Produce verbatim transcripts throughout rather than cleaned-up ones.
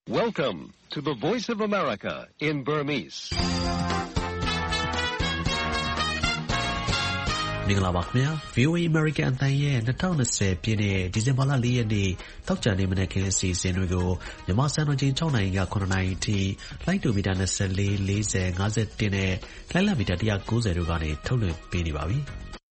Welcome to the Voice of America in Burmese. မင်္ဂလာပါခင်ဗျာ ဗီအိုအေ American အသံရဲ့၂၀၂၀ပြည့်နှစ်ဒီဇင်ဘာလ၄ရက်နေ့တောက်ကြနေမနေ့ခင်းအစီအစဉ်တွေကိုမြန်မာစံတော်ချိန်၆နာရီက၇နာရီအထိလိုက်တူမီတာ၂၄ ၄၀ ၅၁နဲ့လိုင်းလံမီတာ၁၉၀တို့ကနေထုတ်လွှင့်ပေးနေပါပြီ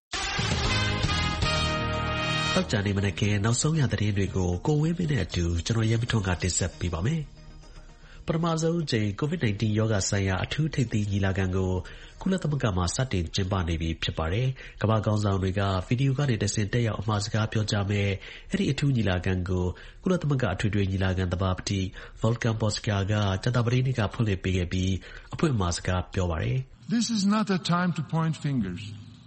တောက်ကြနေမနေ့ခင်းနောက်ဆုံးရသတင်းတွေကိုကိုဝင်းမင်းနဲ့အတူကျွန်တော်ရဲမထွန်းကတင်ဆက်ပေးပါမယ်ပထမဆုံးအကြိမ် COVID 19 ရောဂါဆိုင်ရာအထူးထိပ်သီးညီလာခံကိုကုလသမဂ္ဂမှာစတင်ကျင်းပနေပြီဖြစ်ပါတယ်။ကမ္ဘာခေါင်းဆောင်တွေကဗီဒီယိုကနေတဆင့်တက်ရောက်အမှာစကားပြောကြားမယ်အဲ့ဒီအထူးညီလာခံကိုကုလသမဂ္ဂအထွေထွေညီလာခံသဘာပတိ Volkan Bozkır ကကြာသပတေးနေ့ကဖွင့်လှစ်ပေးခဲ့ပြီးအဖွင့်အမှာစကားပြောပါတယ်။ This is not a time to point fingers.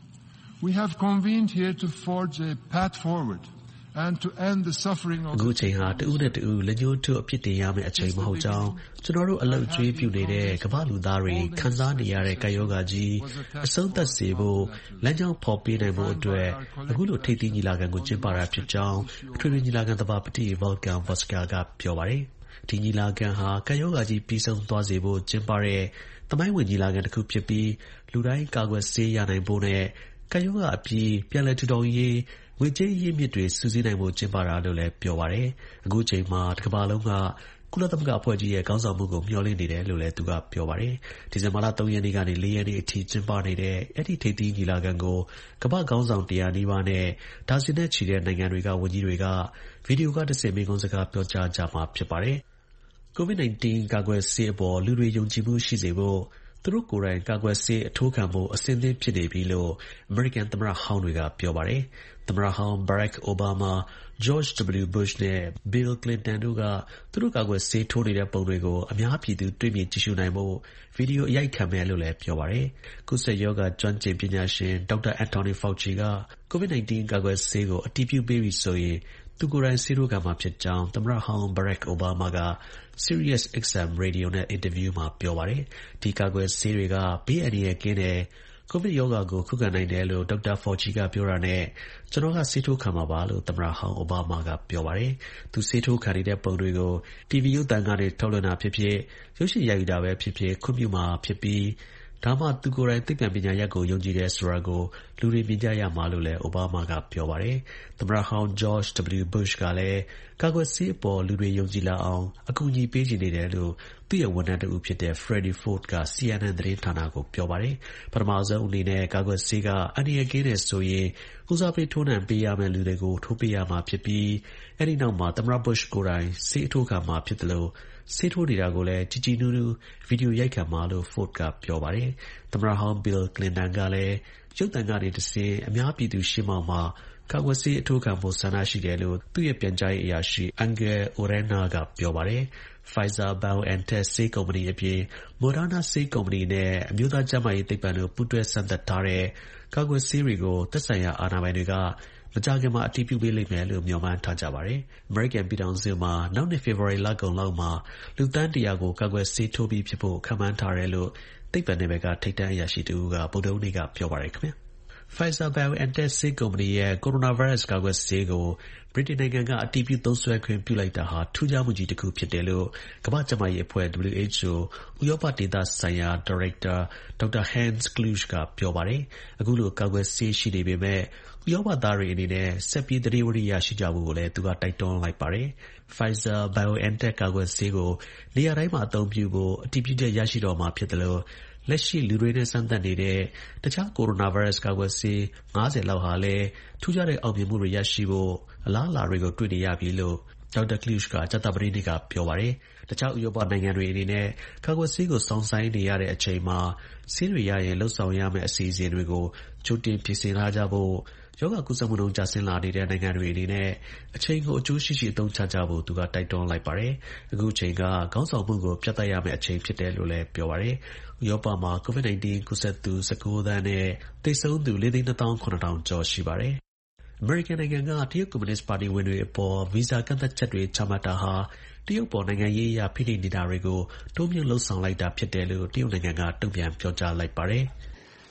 We have convened here to forge a path forward.And to end the suffering of အခုချိန်ဟာတူနဲ့တူလက်ညှိုးထိုးအဖြစ်တင်ရမယ့်အချိန်မဟုတ်ကြောင်းကျွန်တော်တို့အလုပ်ကျွေးပြုနေတဲ့ကမ္ဘာလူသားတွေခံစားနေရတဲ့ကာယောဂါကြီးအဆုံးသတ်စေဖို့လမ်းကြောင်းဖော်ပေးနိုင်ဖို့အတွက်အခုလိုထိပ်သီးညီလာခံကိုကျင်းပတာဖြစ်ကြောင်းအထွေထွေညီလာခံသဘာပတိ Volkan Bozkır ကပြောပါတယ်ဒီညီလာခံဟာကာယောဂါကြီးပြီးဆုံးသွားစေဖို့ကျင်းပတဲ့သမိုင်းဝင်ညီလာခံတစ်ခုဖြစ်ပြီးလူတိုင်းကာကွယ်ဆေးရနိုင်ဖို့နဲ့ကာယောဂါအပြီးပြန်လည်ထူထောင်ရေးငွေကြေးရင်းမြစ်တွေစုစည်းနိုင်ဖို့ကျင်းပတာလို့လည်းပြောပါတယ်။အခုချိန်မှာတစ်ကမ္ဘာလုံးကကုလသမဂ္ဂအဖွဲ့ကြီးရဲ့ခေါင်းဆောင်မှုကိုမျှော်လင့်နေတယ်လို့လည်းသူကပြောပါတယ်။ဒီဇင်ဘာလ၃ရက်နေ့ကနေ၄ရက်နေ့အထိကျင်းပနေတဲ့အဲ့ဒီထိပ်သီးညီလာခံကိုကမ္ဘာခေါင်းဆောင်၁၀၀နီးပါးနဲ့ဒါဇင်နဲ့ချီတဲ့နိုင်ငံတွေကဝန်ကြီးတွေကဗီဒီယိုကတဆင့်မိန့်ခွန်းစကားပြောကြားကြမှာဖြစ်ပါတယ်။ COVID 19 ကာကွယ်ဆေးအပေါ်လူတွေယုံကြည်မှုရှိစေဖို့သူတို့ကိုယ်တိုင်ကာကွယ်ဆေးအထိုးခံဖို့အဆင်သင့်ဖြစ်နေပြီလို့ American သမ္မတဟောင်းတွေကပြောပါတယ်။သမ္မတဟောင်း Barack Obama, George W. Bush နဲ့ Bill Clinton တို့ကသူတို့ကာကွယ်ဆေးထိုးနေတဲ့ပုံတွေကိုအများပြည်သူတွေ့မြင်ကြည့်ရှုနိုင်ဖို့ဗီဒီယိုအရိုက်ခံမယ်လို့လည်းပြောပါတယ်။ကူးစက်ရောဂါကျွမ်းကျင်ပညာရှင် Doctor Anthony Fauci က COVID 19 ကာကွယ်ဆေးကိုအတည်ပြုပေးပြီဆိုရင်သူကိုယ်တိုင်ဆေးထိုးခံမှာဖြစ်ကြောင်းသမ္မတဟောင်း Barack Obama က Sirius เอ็กซ์ เอ็ม Radio နဲ့ အင်တာဗျူးမှာပြောပါတယ်။ဒီကာကွယ်ဆေးတွေကဘေးအန္တရာယ်ကင်းတယ်ကိုဗစ်ရောဂါကိုခုခံနိုင်တယ်လို့ဒေါက်တာ Fauci ကပြောတာနဲ့ကျွန်တော်ကဆေးထိုးခံမှာပါလို့သမ္မတဟောင်း Obama ကပြောပါတယ်။သူဆေးထိုးခံနေတဲ့ပုံတွေကို တီဗီ ရုပ်သံကနေထုတ်လွှင့်တာဖြစ်ဖြစ်ရုပ်ရှင်ရိုက်ယူတာပဲဖြစ်ဖြစ်ခွင့်ပြုမှာဖြစ်ပြီးဒါမှသူကိုယ်တိုင်သိပ္ပံပညာရပ်ကိုယုံကြည်တယ်ဆိုတာကိုလူတွေမြင်ကြရမှာလို့လည်း Obama ကပြောပါတယ်။သမ္မတဟောင်း George W. Bush ကလည်းကာကွယ်ဆေးအပေါ်လူတွေယုံကြည်လာအောင်အကူအညီပေးချင်နေတယ်လို့သူ့ရဲ့ဝန်ထမ်းတစ်ဦးဖြစ်တဲ့ Freddie Ford က C N N သတင်းဌာနကိုပြောပါတယ်။ပထမဆုံးအနေနဲ့ကာကွယ်ဆေးကအန္တရာယ်ကင်းတယ်ဆိုရင်ဦးစားပေးထိုးနှံပေးရမယ့်လူတွေကိုထိုးပေးရမှာဖြစ်ပြီးအဲဒီနောက်မှာသမ္မတ Bush ကိုယ်တိုင်ဆေးအထိုးခံမှာဖြစ်တယ်လို့ဆေးထိုးနေတာကိုလည်းကြည်ကြည်နူးနူးဗီဒီယိုရိုက်ခံမှာလို့ Ford ကပြောပါတယ်။သမ္မတဟောင်း Bill Clinton ကလည်းရုပ်သံကနေတဆင့်အများပြည်သူရှေ့မှောက်မှာကာကွယ်ဆေးအထိုးခံဖို့ဆန္ဒရှိတယ်လို့သူ့ရဲ့ပြန်ကြားရေးအရာရှိ Angel Urena ကပြောပါတယ်။ Pfizer-BioNTech ဆေးကုမ္ပဏီအပြင် Moderna ဆေးကုမ္ပဏီနဲ့အမျိုးသားကျန်းမာရေးသိပ္ပံတို့ပူးတွဲစမ်းသပ်ထားတဲ့ကာကွယ်ဆေးတွေကိုသက်ဆိုင်ရာအာဏာပိုင်တွေကမကြာခင်မှာအတည်ပြုပေးလိမ့်မယ်လို့မျှော်မှန်းထားကြပါတယ်။ American ပြည်ထောင်စုမှာနောက်နှစ်ဖေဖော်ဝါရီလကုန်လောက်မှာလူသန်းတရာကိုကာကွယ်ဆေးထိုးပြီးဖြစ်ဖို့ခန့်မှန်းထားတယ်လို့သိပ္ပံနယ်ပယ်ကထိပ်တန်းအရာရှိတဦးကဗုဒ္ဓဟူးနေ့ကပြောပါတယ်ခင်ဗျာ။ Pfizer-BioNTech ဆေးကုမ္ပဏီရဲ့ Coronavirus ကာကွယ်ဆေးကိုဗြိတိန်နိုင်ငံကအတည်ပြုသုံးစွဲခွင့်ပြုလိုက်တာဟာထူးခြားမှုကြီးတစ်ခုဖြစ်တယ်လို့ကမ္ဘာ့ကျန်းမာရေးအဖွဲ့ W H O ဥရောပဒေသဆိုင်ရာဒါရိုက်တာ Doctor Hans Kluge ကပြောပါတယ်။အခုလိုကာကွယ်ဆေးရှိနေပေမဲ့ဥရောပသားတွေအနေနဲ့ဆက်ပြီးသတိဝိရိယရှိကြဖို့ကိုလည်းသူကတိုက်တွန်းလိုက်ပါတယ်။ Pfizer-BioNTech ကာကွယ်ဆေးကိုနေရာတိုင်းမှာအသုံးပြုဖို့အတည်ပြုချက်ရရှိတော့မှာဖြစ်တယ်လို့လက်ရှိလူတွေနဲ့စမ်းသပ်နေတဲ့တခြား Coronavirus ကာကွယ်ဆေး၅၀လောက်ဟာလည်းထူးခြားတဲ့အောင်မြင်မှုတွေရရှိဖို့အလားအလာတွေကိုတွေ့နေရပြီလို့ဒေါက်တာ Kluge ကကြာသပတေးနေ့ကပြောပါတယ်။တခြားဥရောပနိုင်ငံတွေအနေနဲ့ကာကွယ်ဆေးကိုစောင့်ဆိုင်းနေရတဲ့အချိန်မှာဆေးတွေရရင်လှုပ်ဆောင်ရမယ့်အစီအစဉ်တွေကိုကြိုတင်ပြင်ဆင်ထားကြဖို့ရောဂါကူးစက်မှုနှုန်းကျဆင်းလာနေတဲ့နိုင်ငံတွေအနေနဲ့အချိန်ကိုအကျိုးရှိရှိအသုံးချကြဖို့သူကတိုက်တွန်းလိုက်ပါတယ်။အခုအချိန်ကခေါင်းဆောင်မှုကိုပြသရမယ့်အချိန်ဖြစ်တယ်လို့လည်းပြောပါတယ်။ဥရောပမှာ COVID 19 ကူးစက်သူ၁၉သန်းနဲ့သေဆုံးသူ၄သိန်း၂သောင်း၇ထောင်ကျော်ရှိပါတယ်။ အမေရိကန်နိုင်ငံကတရုတ်ကွန်မြူနစ်ပါတီဝင်တွေအပေါ်ဗီဇာကန့်သတ်ချက်တွေချမှတ်တာဟာတရုတ်ပေါ်နိုင်ငံရေးအရဖိနှိပ်နေတာတွေကိုတိုးမြှင့်လုပ်ဆောင်လိုက်တာဖြစ်တယ်လို့တရုတ်နိုင်ငံကတုံ့ပြန်ပြောကြားလိုက်ပါတယ်။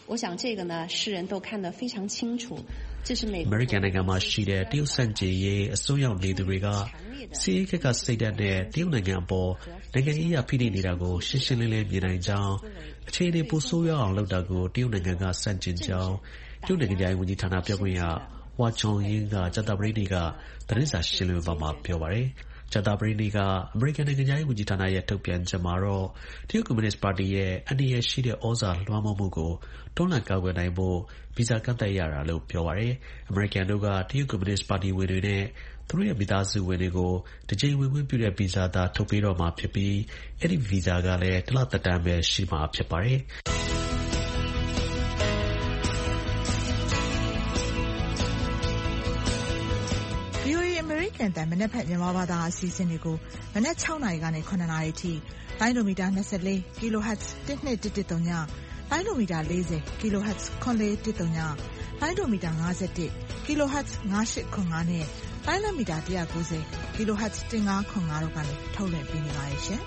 我想这个呢，世人都看得非常清楚。这是美国。 American နိုင်ငံမှာရှိတဲ့တရုတ်ဆန့်ကျင်ရေးအစွန်းရောက်နေသူတွေကစီးရဲကကစိတ်ဓာတ်နဲ့တရုတ်နိုင်ငံအပေါ်နိုင်ငံရေးအဖိနှိပ်နေတာကိုရှင်းရှင်းလင်းလင်းမြင်နိုင်ကြောင်းအခြေအနေပိုဆိုးရွားအောင်လုပ်တာကိုတရုတ်နိုင်ငံကဆန့်ကျင်ကြောင်းတရုတ်နိုင်ငံရဲ့ဝန်ကြီးဌာနပြောခွင့်ရဟွာချွန်ယင်းကကြာသပတေးနေ့ကသတင်းစာရှင်းလင်းပွဲမှာပြောပါတယ်ကြာသပတေးနေ့ကအမေရိကန်နိုင်ငံရဲ့ဝန်ကြီးဌာနရဲ့ထုတ်ပြန်ချက်မှာတော့တရုတ်ကွန်မြူနစ်ပါတီရဲ့အန္တရာယ်ရှိတဲ့ဩဇာလွှမ်းမိုးမှုကိုတွန်းလှန်ကာကွယ်နိုင်ဖို့ဗီဇာကန့်သတ်ရတာလို့ပြောပါတယ်အမေရိကန်တို့ကတရုတ်ကွန်မြူနစ်ပါတီဝင်တွေနဲ့သူတို့ရဲ့မိသားစုဝင်တွေကိုတစ်ကြိမ်ဝင်ခွင့်ပြုတဲ့ဗီဇာသာထုတ်ပေးတော့မှာဖြစ်ပြီးအဲ့ဒီဗီဇာကလည်းတစ်လသက်တမ်းပဲရှိမှာဖြစ်ပါတယ်ဗီအိုအေ American တန်မနက်ဖက်မြန်မာဘာသာအစီအစဉ်တွေကိုမနက်၆နာရီကနေ၇နာရီထိလိုင်းဒိုမီတာ၂၄ kilohertz တစ်နှစ်တစ်တစ်သုံးညလိုင်းဒိုမီတာ၄၀ kilohertz ခွန်လေးတစ်သုံးညလိုင်းဒိုမီတာ၅၁ kilohertz ၅၈ခွန်၅နဲ့လိုင်းလမီတာ၁၉၀ kilohertz ၁၅ခွန်၅တို့ကနေထုတ်လွှင့်ပေးနေပါတယ်ရှင်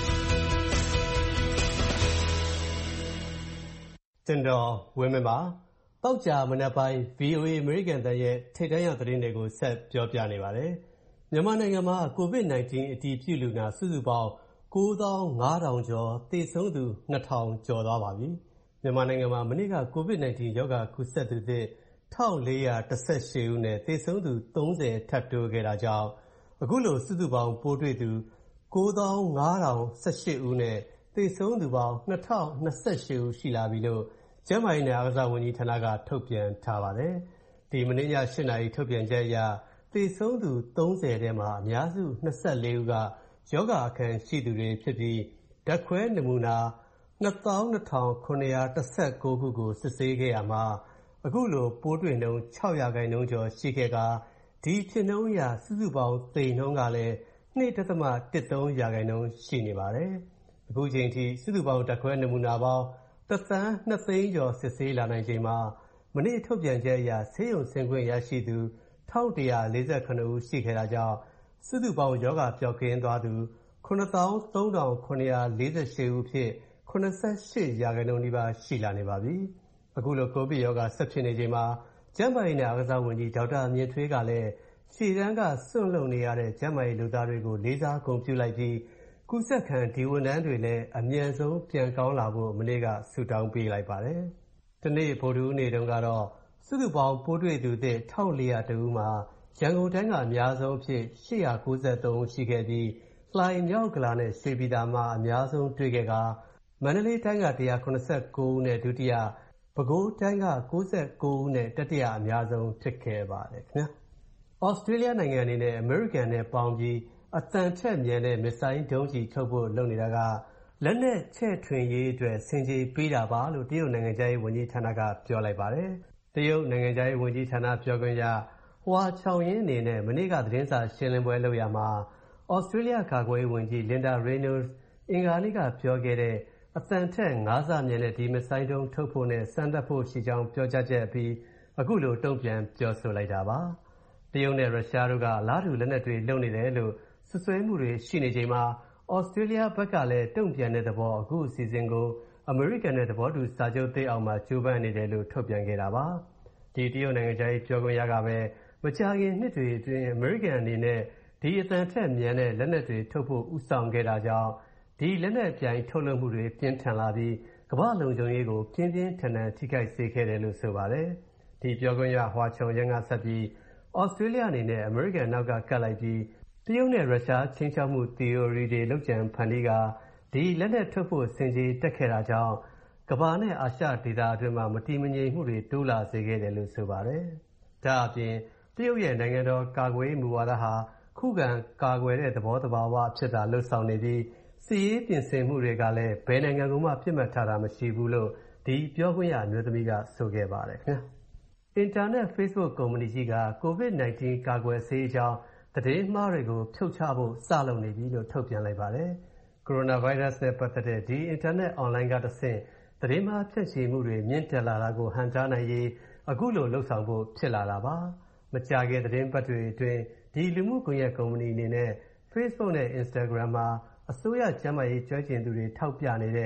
ကျွန်တော်ဝင်းမင်းပါတောက်ကြမနက်ပိုင်း ဗီအိုအေ American တန်ရဲ့ထိပ်တန်းရောက်သတင်းတွေကိုဆက်ပြောပြနေပါတယ်မြန်မာနိုင်ငံမှာ ကိုဗစ်၁၉ အတည်ပြုလူနာစုစုပေါင်း၉သောင်း၅ထောင်ကျော်သေဆုံးသူ၂ထောင်ကျော်သွားပါပြီမြန်မာနိုင်ငံမှာမနေ့ကကိုဗစ်၁၉ရောဂါကူးစက်သူသစ်၁၄၁၈ဦးနဲ့သေဆုံးသူ၃၀ထပ်တိုးခဲ့တာကြောင့်အခုလိုစုစုပေါင်းပိုးတွေ့သူ၉သောင်း၅ထောင်၁၈ဦးနဲ့သေဆုံးသူပေါင်း၂ထောင်၂၈ဦးရှိလာပြီလို့ကျန်းမာရေးနဲ့အားကစားဝန်ကြီးဌာနကထုတ်ပြန်ထားပါတယ်။ဒီမနေ့ည၈နာရီထုတ်ပြန်ချက်အရသေဆုံးသူ၃၀ထဲမှာအများစု၂၄ဦးကယောဂအခံရှိသူတွေဖြစ်ပြီးဓာတ်ခွဲနမူနာ၂သောင်း၂ထောင်ခုနှစ်ရာ၁၉ခုကိုစစ်ဆေးခဲ့ရမှာအခုလိုပိုးတွေ့နှုန်း၆ရာခိုင်နှုန်းကျော်ရှိခဲ့ကဒီဖြစ်နှုန်းအရစုစုပေါင်းသေနှုန်းကလည်း၂.၁၃ရာခိုင်နှုန်းရှိနေပါတယ်။အခုချိန်ထိစုစုပေါင်းဓာတ်ခွဲနမူနာပေါင်းတစ်သန်းနှစ်သိန်းကျော်စစ်ဆေးလာနိုင်ချိန်မှာမနေ့ထုတ်ပြန်ချက်အရဆေးရုံဆင်းခွင့်ရရှိသူ၁၁၄၇ဦးရှိခဲ့တာကြောင့်စုစုပေါင်းယောဂပျောက်ကင်းသွားသူ၇သောင်း၃ထောင်ခုနှစ်ရာ၄၈ဦးဖြစ်၇၈ရာခိုင်နှုန်းနီးပါးရှိလာနေပါပြီ။အခုလိုကိုဗစ်ရောဂါဆက်ဖြစ်နေချိန်မှာကျန်းမာရေးနဲ့အားကစားဝန်ကြီးဒေါက်တာမြင့်ထွေးကလည်းရှေ့တန်းကစွန့်လွတ်နေရတဲ့ကျန်းမာရေးလူသားတွေကိုလေးစားဂုဏ်ပြုလိုက်ပြီးကုသခံဒီဝန်ထမ်းတွေလည်းအမြန်ဆုံးပြန်ကောင်းလာဖို့မနေ့ကဆုတောင်းပေးလိုက်ပါတယ်။ဒီနေ့ဗုဒ္ဓဟူးနေ့တုန်းကတော့စုစုပေါင်းပိုးတွေ့သူသစ်၁၄၀၁ဦးမှာရန်ကုန်တိုင်းကအများဆုံးအဖြစ်၈၉၃ဦးရှိခဲ့ပြီးလှိုင်မြောက်ကလာနဲ့ရွှေပြည်သာမှာအများဆုံးတွေ့ခဲ့ကမန္တလေးတိုင်းက၁၇၉ဦးနဲ့ဒုတိယပဲခူးတိုင်းက၉၉ဦးနဲ့တတိယအများဆုံးဖြစ်ခဲ့ပါတယ်ခင်ဗျာ။ဩစတြေးလျနိုင်ငံအနေနဲ့အမေရိကန်နဲ့ပေါင်းပြီးအသံထက်မြန်တဲ့မစ်ဆိုင်းဒုံးကျည်ထုတ်ဖို့လုပ်နေတာကလက်နက်ချဲ့ထွင်ရေးအတွက်ဆင်ခြေပေးတာပါလို့တရုတ်နိုင်ငံခြားရေးဝန်ကြီးဌာနကပြောလိုက်ပါတယ်။တရုတ်နိုင်ငံခြားရေးဝန်ကြီးဌာနပြောခွင့်ရဟွာချောင်ယင်းအနေနဲ့မနေ့ကသတင်းစာရှင်းလင်းပွဲလုပ်ရမှာဩစတြေးလျကာကွယ်ရေးဝန်ကြီးလင်ဒါရေနိုးအင်္ဂါနေ့ကပြောခဲ့တဲ့အသံထက်၅ဆမြန်တဲ့ဒီမစ်ဆိုင်းဒုံးထုတ်ဖို့နဲ့စမ်းသပ်ဖို့ရှိကြောင်းပြောကြားချက်အပြီးအခုလိုတုံ့ပြန်ပြောဆိုလိုက်တာပါ။တရုတ်နဲ့ရုရှားတို့ကအလားတူလက်နက်တွေလုပ်နေတယ်လို့ဆွဆွဲမှုတွေရှိနေချိန်မှာဩစတြေးလျဘက်ကလည်းတုံ့ပြန်တဲ့သဘောအခုအစီအစဉ်ကိုအမေရိကန်နဲ့သဘောတူစာချုပ်သစ်အောင်မှာကြိုးပမ်းနေတယ်လို့ထုတ်ပြန်ခဲ့တာပါဒီတရုတ်နိုင်ငံခြားရေးပြောခွင့်ရကပဲမကြာခင်နှစ်တွေအတွင်းအမေရိကန်အနေနဲ့ဒီအတန်ထက်မြန်တဲ့လက်နက်တွေထုတ်ဖို့ဥဆောင်ခဲ့တာကြောင့်ဒီလက်နက်ပြိုင်ထုတ်လုပ်မှုတွေပြင်းထန်လာပြီးကမ္ဘာလုံခြုံရေးကိုပြင်းပြင်းထန်ထန်ထိခိုက်စေခဲ့တယ်လို့ဆိုပါတယ်ဒီပြောခွင့်ရဟွာချုံယန်ကဆက်ပြီးဩစတြေးလျအနေနဲ့အမေရိကန်နောက်ကကပ်လိုက်ပြီးတရုတ်နဲ့ရုရှားချင်းချောက်မှု theory တွေလောက်ကျန်ဖန်တီးကဒီလက်နက်ထုတ်ဖို့စင်ကြီးတက်ခဲ့တာကြောင့်ကမ္ဘာနဲ့အာရှဒေသအတွင်းမှာမတည်မငြိမ်မှုတွေတိုးလာစေခဲ့တယ်လို့ဆိုပါတယ်။ဒါအပြင်တရုတ်ရဲ့နိုင်ငံတော်ကာကွယ်ရေးမူဝါဒဟာခုခံကာကွယ်တဲ့သဘောတဘာဝဖြစ်တာလှုပ်ဆောင်နေပြီးစီးရေးပြင်ဆင်မှုတွေကလည်းဘယ်နိုင်ငံကမှပြစ်မှတ်ထားတာမရှိဘူးလို့ဒီပြောခွင့်ရအမျိုးသမီးကဆိုခဲ့ပါတယ်ခင်ဗျာ။အင်တာနက် Facebook ကုမ္ပဏီကြီးကကိုဗစ်၁၉ကာကွယ်ဆေးအကြောင်းသတင်းမှားတွေကိုဖြုတ်ချဖို့စလုပ်နေပြီလို့ထုတ်ပြန်လိုက်ပါတယ်။ကိုရိုနာဗိုင်းရပ်စ်နဲ့ပတ်သက်တဲ့ဒီအင်တာနက်အွန်လိုင်းကတဆင့်သတင်းမှားဖြန့်ချီမှုတွေမြင့်တက်လာတာကိုဟန့်တားနိုင်ရေးအခုလိုလှုပ်ဆောင်ဖို့ဖြစ်လာတာပါ။မကြာခင်သတင်းပတ်တွေအတွင်းဒီလူမှုကွန်ရက်ကုမ္ပဏီအနေနဲ့ Facebook နဲ့ Instagram မှာအစိုးရကျန်းမာရေးကျွမ်းကျင်သူတွေထောက်ပြနေတဲ့သ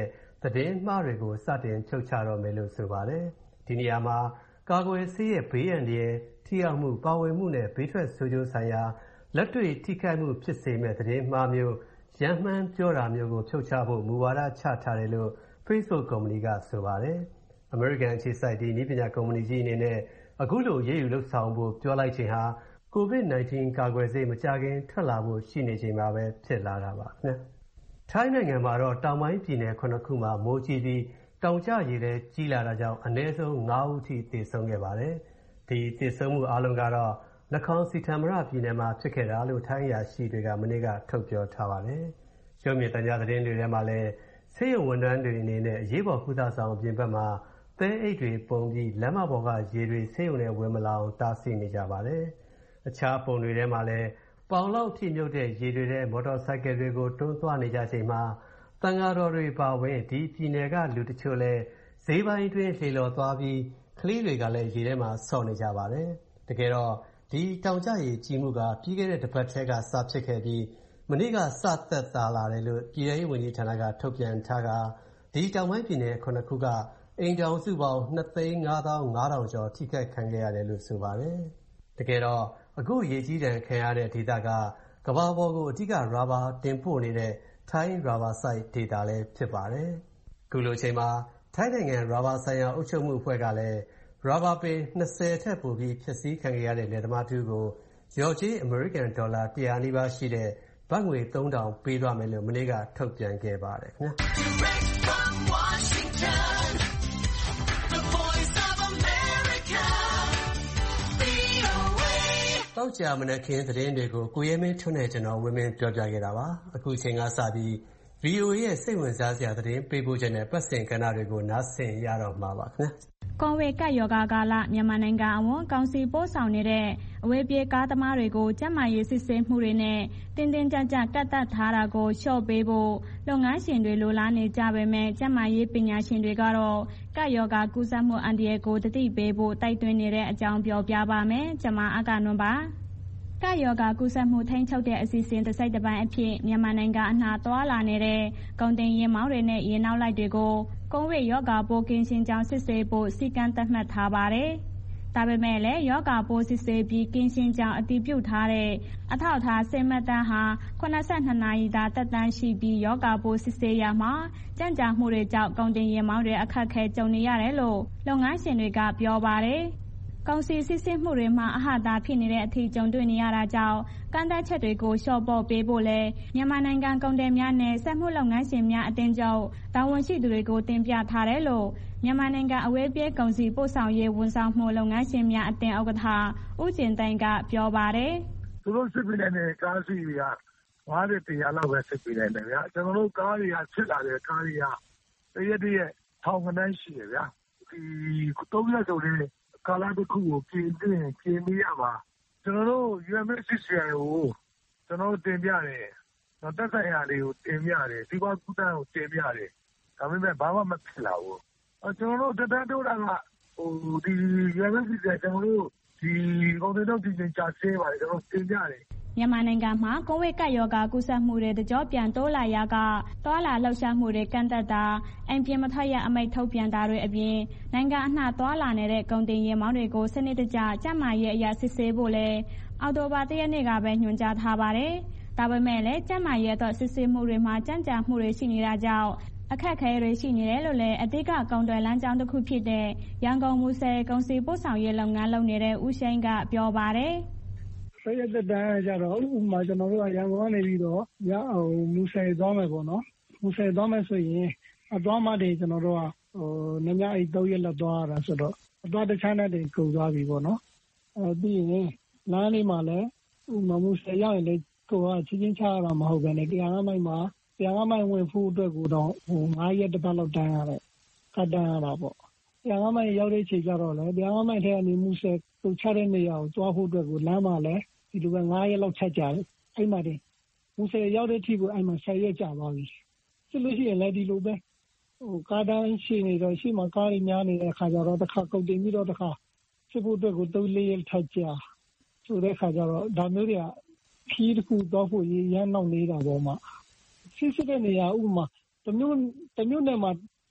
သတင်းမှားတွေကိုစတင်ဖြုတ်ချတော့မယ်လို့ဆိုပါတယ်။ဒီနေရာမှာကာကွယ်ဆေးရဲ့ဘေးအန္တရာယ်ထိရောက်မှုပါဝင်မှုနဲ့ဘေးထွက်ဆိုးကျိုးဆိုင်ရာလက်တွေ့ထိခိုက်မှုဖြစ်စေမဲ့သတင်းမှားမျိုးရမ်းမှန်းပြောတာမျိုးကိုဖြုတ်ချဖို့မူဝါဒချထားတယ်လို့ Facebook ကုမ္ပဏီကဆိုပါတယ်။ အမေရိကန်အခြေစိုက်ဒီနည်းပညာကုမ္ပဏီကြီးအနေနဲ့အခုလိုရေးယူလှုပ်ဆောင်ဖို့ပြောလိုက်ချိန်ဟာကိုဗစ် ၁၉ ကာကွယ်ဆေးမကြခင်ထွက်လာဖို့ရှိနေချိန်မှာပဲဖြစ်လာတာပါခင်ဗျာ။ထိုင်းနိုင်ငံမှာတော့တောင်ပိုင်းပြည်နယ်ခုနှစ်ခုမှာမိုးကြီးပြီးတောင်ကျရေထဲကြီးလာတာကြောင့်အနည်းဆုံးငါးဦးထိသေဆုံးခဲ့ပါတယ်။ဒီသေဆုံးမှုအလုံးကတော့နခေါင်စီထံမရပြည်နယ်မှာဖြစ်ခဲ့တာလို့ထိုင်းအရာရှိတွေကမနေ့ကထုတ်ပြောထားပါတယ်။ရုပ်မြင်သံကြားသတင်းတွေထဲမှာလည်းဆေးရုံဝန်ထမ်းတွေအနေနဲ့အရေးပေါ်ကုသဆောင်အပြင်ဘက်မှာသဲအိတ်တွေပုံပြီးလမ်းမပေါ်ကရေတွေဆေးရုံထဲဝင်မလာအောင်တားဆီးနေကြပါတယ်။အခြားပုံတွေထဲမှာလည်းပေါင်လောက်ထိမြုပ်တဲ့ရေတွေထဲမော်တော်ဆိုင်ကယ်တွေကိုတွန်းသွားနေကြချိန်မှာသံဃာတော်တွေပါဝင်ဒီပြည်နယ်ကလူတချို့လည်းဈေးပိုင်းတွင်လှေလော်သွားပြီးကလေးတွေကလည်းရေထဲမှာဆော့နေကြပါတယ်။တကယ်တော့ဒီတောင်ကျရေကြီးမှုကပြီးခဲ့တဲ့တစ်ပတ်ထဲကစဖြစ်ခဲ့ပြီးမနေ့ကစသက်သာလာတယ်လို့ပြည်ထောင်စုဝန်ကြီးဌာနကထုတ်ပြန်ထားကဒီတောင်ပိုင်းပြည်နယ်ခုနှစ်ခုကအိမ်ထောင်စုပေါင်း နှစ်သိန်းငါးသောင်းငါးထောင်ကျော်ထိခိုက်ခံခဲ့ရတယ်လို့ဆိုပါတယ်။တကယ်တော့အခုရေကြီးတံခံရတဲ့ဒေသကကမ္ဘာပေါ်ကိုအဓိကရာဘာတင်ပို့နေတဲ့ထိုင်းရာဘာစိုက်ဒေသလည်းဖြစ်ပါတယ်။ခုလိုချိန်မှာထိုင်းနိုင်ငံရာဘာဆိုင်ရာအုပ်ချုပ်မှုအဖွဲ့ကလည်းရာဘာပင်နှစ်ဆယ်ထက်ပိုပြီးဖျက်ဆီးခံခဲ့ရတဲ့လယ်သမားတူကိုရော်ကြေးအမေရိကန်ဒေါ်လာတစ်ရာနီးပါးရှိတဲ့ဘတ်ငွေသုံးထောင်ပေးသွားမယ်လို့မနေ့ကထုတ်ပြန်ခဲ့ပါတယ်ခင်ဗျာတောက်ကြမနက်ခင်းသတင်းတွေကိုကိုရဲမင်းထွန်းနဲ့ကျွန်တော်ဝင်းမင်းပြောပြခဲ့တာပါအခုချိန်ကစပြီး ဗီအိုအေ ရဲ့စိတ်ဝင်စားစရာသတင်းပေးပို့ချက်နဲ့ပတ်စင်ကဏ္ဍတွေကိုနားဆင်ရတော့မှာပါခင်ဗျာကိုဗစ်ကပ်ရောဂါကာလမြန်မာနိုင်ငံအဝန်းကောင်စီပို့ဆောင်နေတဲ့အဝေးပြေးကားသမားတွေကိုကျန်းမာရေးစစ်ဆေးမှုတွေနဲ့တင်းတင်းကြပ်ကြပ်ကတ်သက်ထားတာကိုလျှော့ပေးဖို့လုပ်ငန်းရှင်တွေလိုလားနေကြပေမဲ့ကျန်းမာရေးပညာရှင်တွေကတော့ကပ်ရောဂါကူးစက်မှုအန္တရာယ်ကိုတတိပေးဖို့တိုက်တွန်းနေတဲ့အကြောင်းပြောပြပါမယ်။ကျွန်မအကနွန်ပါကရောဂါကူးစက်မှုထိန်းချုပ်တဲ့အစီအစဉ်တစ်စိတ်တစ်ပိုင်းအဖြစ်မြန်မာနိုင်ငံအနှံ့သွားလာနေတဲ့ကုန်တင်ယာဉ်မောင်းတွေနဲ့ယာဉ်နောက်လိုက်တွေကိုကိုဗစ်ရောဂါပိုးကင်းရှင်းကြောင်းစစ်ဆေးဖို့စည်းကမ်းသတ်မှတ်ထားပါတယ်။ဒါပေမဲ့လည်းရောဂါပိုးစစ်ဆေးပြီးကင်းရှင်းကြောင်းအတည်ပြုထားတဲ့အထောက်အထားစိတ်မှတ်တမ်းဟာခုနစ်ဆယ့်နှစ်နာရီသာသက်တမ်းရှိပြီးရောဂါပိုးစစ်ဆေးရမှာကြန့်ကြာမှုတွေကြောင့်ကုန်တင်ယာဉ်မောင်းတွေအခက်အခဲကြုံနေရတယ်လို့လုပ်ငန်းရှင်တွေကပြောပါတယ်။ကောင်စီစစ်ဆေးမှုတွေမှာအဟတာဖြစ်နေတဲ့အထီးကြုံတွေ့နေရတာကြောင့်ကန့်သတ်ချက်တွေကိုလျှော့ပေါ့ပေးဖို့လဲမြန်မာနိုင်ငံကုန်သည်များနဲ့စက်မှုလုပ်ငန်းရှင်များအသင်းချုပ်တာဝန်ရှိသူတွေကိုတင်ပြထားတယ်လို့မြန်မာနိုင်ငံအဝေးပြေးကုန်စည်ပို့ဆောင်ရေးဝန်ဆောင်မှုလုပ်ငန်းရှင်များအသင်းဥက္ကဋ္ဌဦးကျင်သိန်းကပြောပါတယ်။သူတို့စစ်ပေးတဲ့ကားစီတွေကငါးတဲ့တရားလောက်ပဲစစ်ပေးတယ်ဗျာ။ကျွန်တော်တို့ကားတွေကစစ်လာတဲ့ကားတွေကတရက်တရက်ထောင်ကနန်းရှိတယ်ဗျာ။ဒီသုံးရက်ဆိုတဲ့ကာလတစ်ခုကိုပြင်သင့်ပြင်ပေးရပါကျွန်တော်တို့ ယူ အမ် အက် စီ စီ အိုင် ကိုကျွန်တော်တင်ပြတယ်တော့တက်ဆိုင်ရာတွေကိုတင်ပြတယ်ဒီဘက်ကုသကိုတင်ပြတယ်ဒါပေမဲ့ဘာမှမဖြစ်လာဘူးအဲကျွန်တော်တို့တက်တက်တိုးတာကဟိုဒီ ယူ အမ် အက် စီ စီ အိုင် ကျွန်တော်တို့ဒီကုန်တင်တော့ဒီချင်းချဆေးပါတယ်ကျွန်တော်တင်ပြတယ်မြန်မာနိုင်ငံမှာကိုဗစ်ကပ်ရောဂါကူးစက်မှုတွေတကြောပြန်တိုးလာရာကသွာလာလှုပ်ရှားမှုတွေကန့်သက်တာအိမ်ပြင်မထွက်ရအမိန့်ထုတ်ပြန်တာတွေအပြင်နိုင်ငံအနှံ့သွာလာနေတဲ့ကုန်တင်ယာဉ်မောင်းတွေကိုစနစ်တကျကျန်းမာရေးအရာစစ်ဆေးဖို့လဲအော်တိုဘာတရက်နေ့ကပဲညွှန်ကြားထားပါတယ်။ဒါပေမဲ့လည်းကျန်းမာရေးအတွက်စစ်ဆေးမှုတွေမှာကြန့်ကြာမှုတွေရှိနေတာကြောင့်အခက်အခဲတွေရှိနေတယ်လို့လည်းအဓိကကုန်သွယ်လမ်းကြောင်းတစ်ခုဖြစ်တဲ့ရန်ကုန်မူဆယ်ကုန်စည်ပို့ဆောင်ရေးလုပ်ငန်းလုပ်နေတဲ့ဦးရှိန်ကပြောပါတယ်။ဆယ်ရက်သက်တမ်းကြတော့ဥပမာကျွန်တော်တို့ကရန်ကုန်ကနေပြီးတော့ရအောင်မူဆယ်သွားမယ်ပေါ့နော်မူဆယ်သွားမယ်ဆိုရင်အသွားမှတည်းကျွန်တော်တို့ကဟိုညညအိတ်သုံးရက်လောက်သွားရတာဆိုတော့အသွားတစ်ခြားနဲ့တည်းကုန်သွားပြီပေါ့နော်အဲပြီးရင်လမ်းလေးမှာလည်းဥပမာမူဆယ်ရောက်ရင်လည်းကိုကချင်းချင်းချရတာမဟုတ်ဘဲနဲ့တရားမိုက်မှာတရားမိုက်ဝင်ဖို့အတွက်ကိုတော့ဟိုငါးရက်တစ်ပတ်လောက်တန်းရတယ်ကတ်တန်းရတာပေါ့တရားမိုက်ရောက်တဲ့ချိန်ကျတော့လည်းတရားမိုက်ထဲကနေမူဆယ်ကိုချတဲ့နေရာကိုသွားဖို့အတွက်ကိုလမ်းမှာလည်းဒီလိုပဲငါးရက်လောက်ချက်ကြတယ်အဲ့မှာတင်မူဆယ်ရောက်တဲ့အထိကိုအဲ့မှာဆယ်ရက်ကြာသွားပြီစစ်လို့ရှိရင်လည်းဒီလိုပဲဟိုကားတန်းရှိနေတော့ရှိမှကားတွေများနေတဲ့အခါကျတော့တစ်ခါကုန်တင်ပြီးတော့တစ်ခါစစ်ဖို့အတွက်ကိုသုံးလေးရက်ထပ်ကြာဆိုတဲ့အခါကျတော့ဒါမျိုးတွေကခီးတစ်ခုတော့ဖို့ရမ်းနောက်နေတာပေါ့မှစစ်စစ်တဲ့နေရာဥပမာတမျိုးတမျိုးနဲ့မှ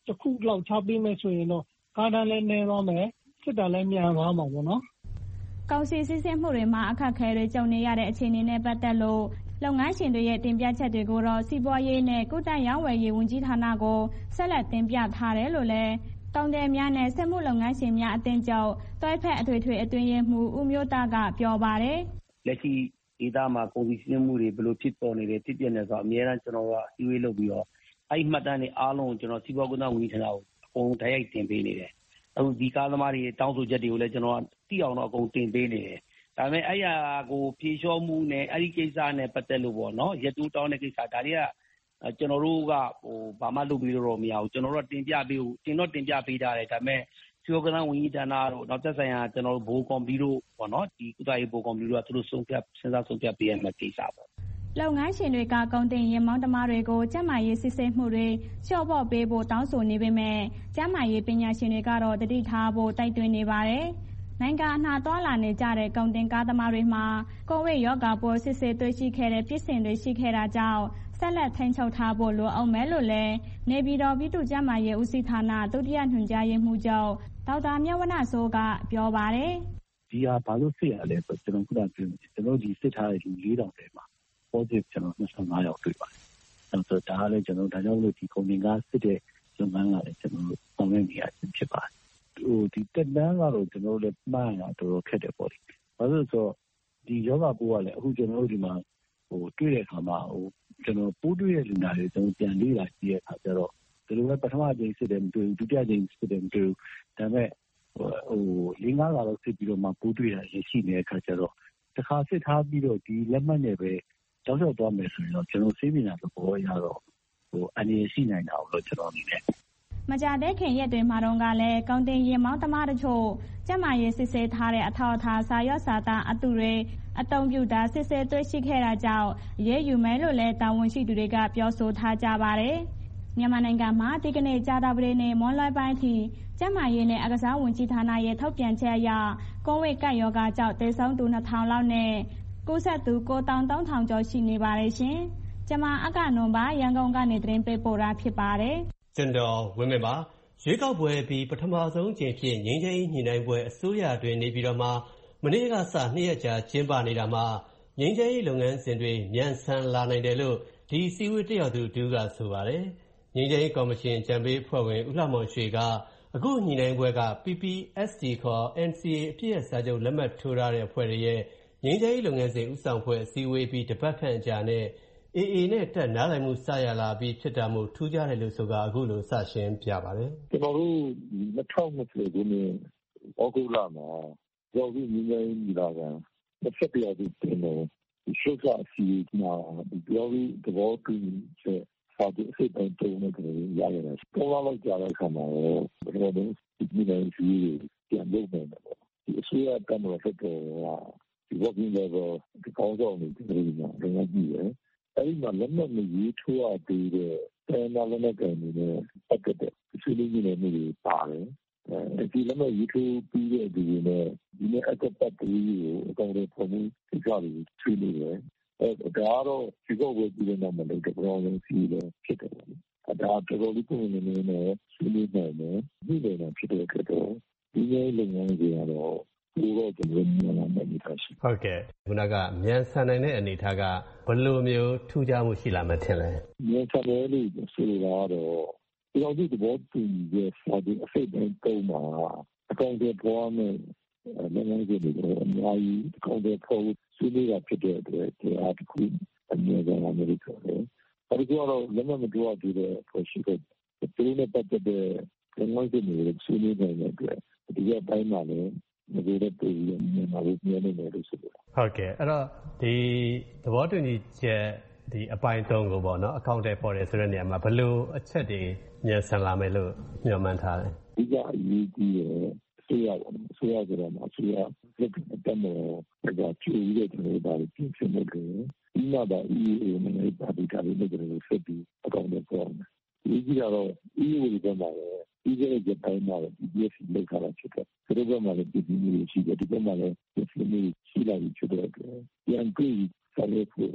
တစ်ခုလောက်ချပေးမယ်ဆိုရင်တော့ကားတန်းလည်းနည်းသွားမယ်စစ်တာလည်းမြန်သွားမှာပေါ့နော်ကောင်စီစစ်စစ်မှုတွေမှာအခက်အခဲတွေကြုံနေရတဲ့အခြေအနေနဲ့ပတ်သက်လို့လုပ်ငန်းရှင်တွေရဲ့တင်ပြချက်တွေကိုတော့စီးပွားရေးနဲ့ကုသရေးဝယ်ရေးဝန်ကြီးဌာနကိုဆက်လက်တင်ပြထားတယ်လို့လည်းတောင်တယ်များနဲ့စက်မှုလုပ်ငန်းရှင်များအသင်းချုပ်တွဲဖက်အထွေထွေအတွင်းရေးမှူးဦးမျိုးသားကပြောပါတယ်လက်ရှိဒေသမှာကုန်စည်စီးမှုတွေဘယ်လိုဖြစ်ပေါ်နေတယ်ဖြစ်ပြနေဆိုတော့အများအားကျွန်တော်တို့အစည်းအဝေးလုပ်ပြီးတော့အဲ့ဒီမှတ်တမ်းတွေအားလုံးကျွန်တော်စီးပွားကူးသန်းဝန်ကြီးဌာနကိုအကုန်ဓာတ်ရိုက်တင်ပေးနေတယ်အခုဒီကားသမားတွေတောင်းဆိုချက်တွေကိုလည်းကျွန်တော်တိအောင်တော့အကုန်တင်ပေးနေတယ်ဒါပေမဲ့အဲ့ရကိုဖြေလျှော့မှုနဲ့အဲ့ဒီကိစ္စနဲ့ပတ်သက်လို့ပေါ့နော်ရတူတောင်းတဲ့ကိစ္စဒါတွေကကျွန်တော်တို့ကဟိုဘာမှလုပ်ပြီးတော့မရဘူးကျွန်တော်တို့တင်ပြပေးဦးတင်တော့တင်ပြပေးထားတယ်ဒါပေမဲ့စီးပွားကူးသန်းဝန်ကြီးဌာနတို့နောက်သက်ဆိုင်ရာကျွန်တော်တို့ဘိုးကွန်ပျူတာပေါ့နော်ဒီကုသရေးဘိုးကွန်ပျူတာသူတို့ဆုံးဖြတ်စဉ်းစားဆုံးဖြတ်ပေးရမယ့်ကိစ္စပေါ့လုပ်ငန်းရှင်တွေကကုန်တင်ရင်မောင်းတမားတွေကိုကျန်းမာရေးစစ်ဆေးမှုတွေလျှော့ပေါ့ပေးဖို့တောင်းဆိုနေပေမဲ့ကျန်းမာရေးပညာရှင်တွေကတော့တတိထားဖို့တိုက်တွန်းနေပါတယ်။နိုင်ငံအနှံ့သွားလာနေကြတဲ့ကုန်တင်ကားသမားတွေမှာကိုဗစ်ရောဂါပိုးစစ်ဆေးတွေ့ရှိခဲ့တဲ့ပြည်စင်တွေရှိခဲ့တာကြောင့်ဆက်လက်ထိန်းချုပ်ထားဖို့လိုအောင်မယ်လို့လည်းနေပြည်တော်ပြည်သူ့ကျန်းမာရေးဦးစီးဌာနဒုတိယညွှန်ကြားရေးမှူးချုပ်ဒေါက်တာမြတ်ဝဏ္ဏစိုးကပြောပါတယ်။ဒီဟာဘာလို့စစ်ရလဲဆိုကျွန်တော်ခုနကပြောကျွန်တော်ဒီစစ်ထားတဲ့လူလေးတောင်တဲမှာpositive ကျွန်တော်နှစ်ဆ၅ယောက်တွေ့ပါတယ်။အဲဆိုဒါလည်းကျွန်တော်ဒါကြောင့်လို့ဒီကုန်တင်ကားစစ်တဲ့လုပ်ငန်းကလည်းကျွန်တော်တို့ဆောင်ရွက်နေရခြင်းဖြစ်ပါတယ်။ဟိုဒီတက်တန်းကတော့ကျွန်တော်တို့လည်းမှားရတာတော်တော်ခက်တယ်ပေါ့လေ။ဘာလို့လဲဆိုတော့ဒီယောဂပိုးကလည်းအခုကျွန်တော်တို့ဒီမှာဟိုတွေ့တဲ့အခါမှာဟိုကျွန်တော်ပိုးတွေ့တဲ့လူနာတွေကျွန်တော်ပြန်လေ့လာကြည့်တဲ့အခါကျတော့ဒီလိုပဲပထမကြိမ်စစ်တယ်မတွေ့ဘူးဒုတိယကြိမ်စစ်တယ်မတွေ့ဘူးဒါပေမဲ့ဟိုလေးငါးခါတော့စစ်ပြီးတော့မှပိုးတွေ့တာရှိနေတဲ့အခါကျတော့တစ်ခါစစ်ထားပြီးတော့ဒီလက်မှတ်နဲ့ပဲကြောက်ကြောက်သွားမယ်ဆိုရင်တော့ကျွန်တော်စေးပညာသဘောရတော့ဟိုအနေရှိနိုင်တာလို့ကျွန်တော်အနေနဲ့မကြတဲ့ခင်ရက်တွေမှာတော့ကလည်းကုန်တင်ရင်မောင်းသမားတို့ချို့ကျမရေးစစ်ဆေးထားတဲ့အထောက်အထားစာရွက်စာတမ်းအတူတွေအတုံးပြတာစစ်ဆေးတွေ့ရှိခဲ့တာကြောင့်ရေးယူမယ်လို့လည်းတာဝန်ရှိသူတွေကပြောဆိုထားကြပါတယ်မြန်မာနိုင်ငံမှာဒီကနေ့ကြာသပတေးနေ့မွန်လွဲပိုင်းထိကျန်းမာရေးနဲ့အကစားဝန်ကြီးဌာနရဲ့ထုတ်ပြန်ချက်အရကိုဗစ်ကပ်ရောဂါကြောင့်သေဆုံးသူနှစ်ထောင်လောက်နဲ့ကူးစက်သူကိုးသောင်းသုံးထောင်ကျော်ရှိနေပါတယ်ရှင်။ကျွန်မအကနွန်ပါရန်ကုန်ကနေသတင်းပေးပို့တာဖြစ်ပါတယ်။ကျွန်တော်ဝင်းမင်းပါရွေးကောက်ပွဲပြီးပထမဆုံးအကြိမ်ဖြစ်ငြိမ်းချမ်းရေးညှိနှိုင်းပွဲအစိုးရအတွင်းနေပြီးတော့မှမနေ့ကစနှစ်ရက်ကြာကျင်းပနေတာမှာငြိမ်းချမ်းရေးလုပ်ငန်းစဉ်တွေမြန်ဆန်လာနိုင်တယ်လို့ဒီစီဝေးတက်ရောက်သူတူကဆိုပါတယ်။ငြိမ်းချမ်းရေးကော်မရှင်ကြံပေးအဖွဲ့ဝင်ဦးလှမောင်ရွှေကအခုညှိနှိုင်းပွဲက ပီ ပီ အက်စ် တီ ခေါ် အန် စီ အေ အပြည့်အစာချုပ်လက်မှတ်ထိုးထားတဲ့အဖွဲ့တွေရဲ့ငြိမ်းချမ်းရေးလုပ်ငန်းစဉ်ဦးဆောင်ဖွဲ့အစည်းအဝေးပြီးတပတ်ခန့်ကြာနဲ့ အေအေ နဲ့တက်နားလည်မှုစရလာပြီးဖြစ်တာမို့ထူးခြားတယ်လို့ဆိုကအခုလိုစရှင်းပြပါတယ်။ကျွန်တော်တို့နှစ်ထောင်နှစ်ဆယ်ခုနှစ်ဩဂုတ်လမှာကြော်ပြီးငြိမ်းချမ်းရေးညီလာခံတစ်ဆက်ပြရပြီးတင်တယ်ဒီရှုပ်ကအစီအမှာဒီပြောပြီးသဘောတူချက်စာချုပ်အစိတ်ပိုင်းတုံးနဲ့ကျွန်တော်ရရတယ်။တော့လောက်ကြာတဲ့အခါမှာတော့ဘယ်လိုလဲဒီငြိမ်းချမ်းရေးပြန်လုပ်နေတယ်ပေါ့။ဒီအစိုးရကမှတော့ဆက်တော့ဒီ working level ဒီကောင်းဆောင်နေတယ်ဒီမှာတော့ကြည့်ရအဲ့ဒီမှာလက်မှတ်မရေးထိုးရသေးတဲ့တဲနာလက်မှတ်ကန်နေတဲ့ပတ်သက်တဲ့ဆွေးနွေးမှုတွေမျိုးပါတယ်အဲဒီလက်မှတ်ရေးထိုးပြီးတဲ့ဒီနဲ့ဒီနဲ့အတက်ပတ်ပြီးကိုအကောင့်တွေပုံမှုသိကြတယ်ဆွေးနွေးတယ်အဲဒါတော့ဒီကောဝယ်ပြီးတဲ့နောက်မှာလည်းကြောင်းလုံးစီးလို့ဖြစ်တယ်အဲဒါတော်တော်လေးပုံနေနေနဲ့ဆွေးနွေးနိုင်တယ်ဒီလိုနဲ့ဖြစ်တဲ့ကတော့ဒီလိုလုပ်ငန်းတွေကတော့ဒီတော့ကျွန်တော်မြန်မာနိုင်ငံမှာရှိဟုတ်ကဲ့ခုနကမြန်ဆန်နိုင်တဲ့အနေအထားကဘယ်လိုမျိုးထူးခြားမှုရှိလာမှထင်လဲမြန်ဆန်တယ်လို့ဆိုရတော့ဒီလိုဒီဘောတူရဲ့စာဒီအစိတ်တိုင်းတုံးမှာအကောင့်တွေပေါ်မယ်လည်းလည်းဒီလိုအများကြီးအကောင့်တွေပေါ်ဆွေးနွေးတာဖြစ်တဲ့အတွက်ဒီအားတစ်ခုအမြဲတမ်းအမေရိကန်လေအဲဒီကတော့လည်းမမတူအပ်တဲ့ process ကိုဒီနေ့ပတ်သက်တဲ့ကျွန်တော်တို့တွေဆွေးနွေးနေတဲ့အတွက်ဒီအပိုင်းမှာလည်းဒီလိုတူရမြန်မာလူမျိုးတွေနဲ့လို့ဆိုတော့ဟုတ်ကဲ့အဲ့တော့ဒီသဘောတူညီချက်ဒီအပိုင်းသုံးကိုပေါ့နော်အကောင့်တွေပေါ်တယ်ဆိုတဲ့နေရာမှာဘယ်လိုအချက်တွေမြန်ဆန်လာမယ်လို့ညွှန်မှန်းထားလဲဒီကအရေးကြီးရဲ့ဆွေးရပါမယ်ဆွေးရကြတော့မှဆွေးရလက်တက်မောဒါချူရတဲ့တွေဒါပြင်ဆင်နေတယ်ဒီမှာဒါ အီ အေ နဲ့ပါတီကလည်းလည်းဆက်ပြီးအကောင့်တွေပေါ်တယ်ဒီကြီးကတော့ အီ အေ ကမှလည်းဒီကနေ့ကြတိုင်းမှာ ဒီ ဘီ အက်ဖ် လောက်ခါဖြစ်တယ်။ဒီလိုမှလည်းဒီဒီမျိုးရှိတယ်ဒီကမှလည်းဒီလိုမျိုးရှိလာပြီးဖြစ်တဲ့အတွက်ပြန်ပြီးဆက်လက်ဖို့အစီ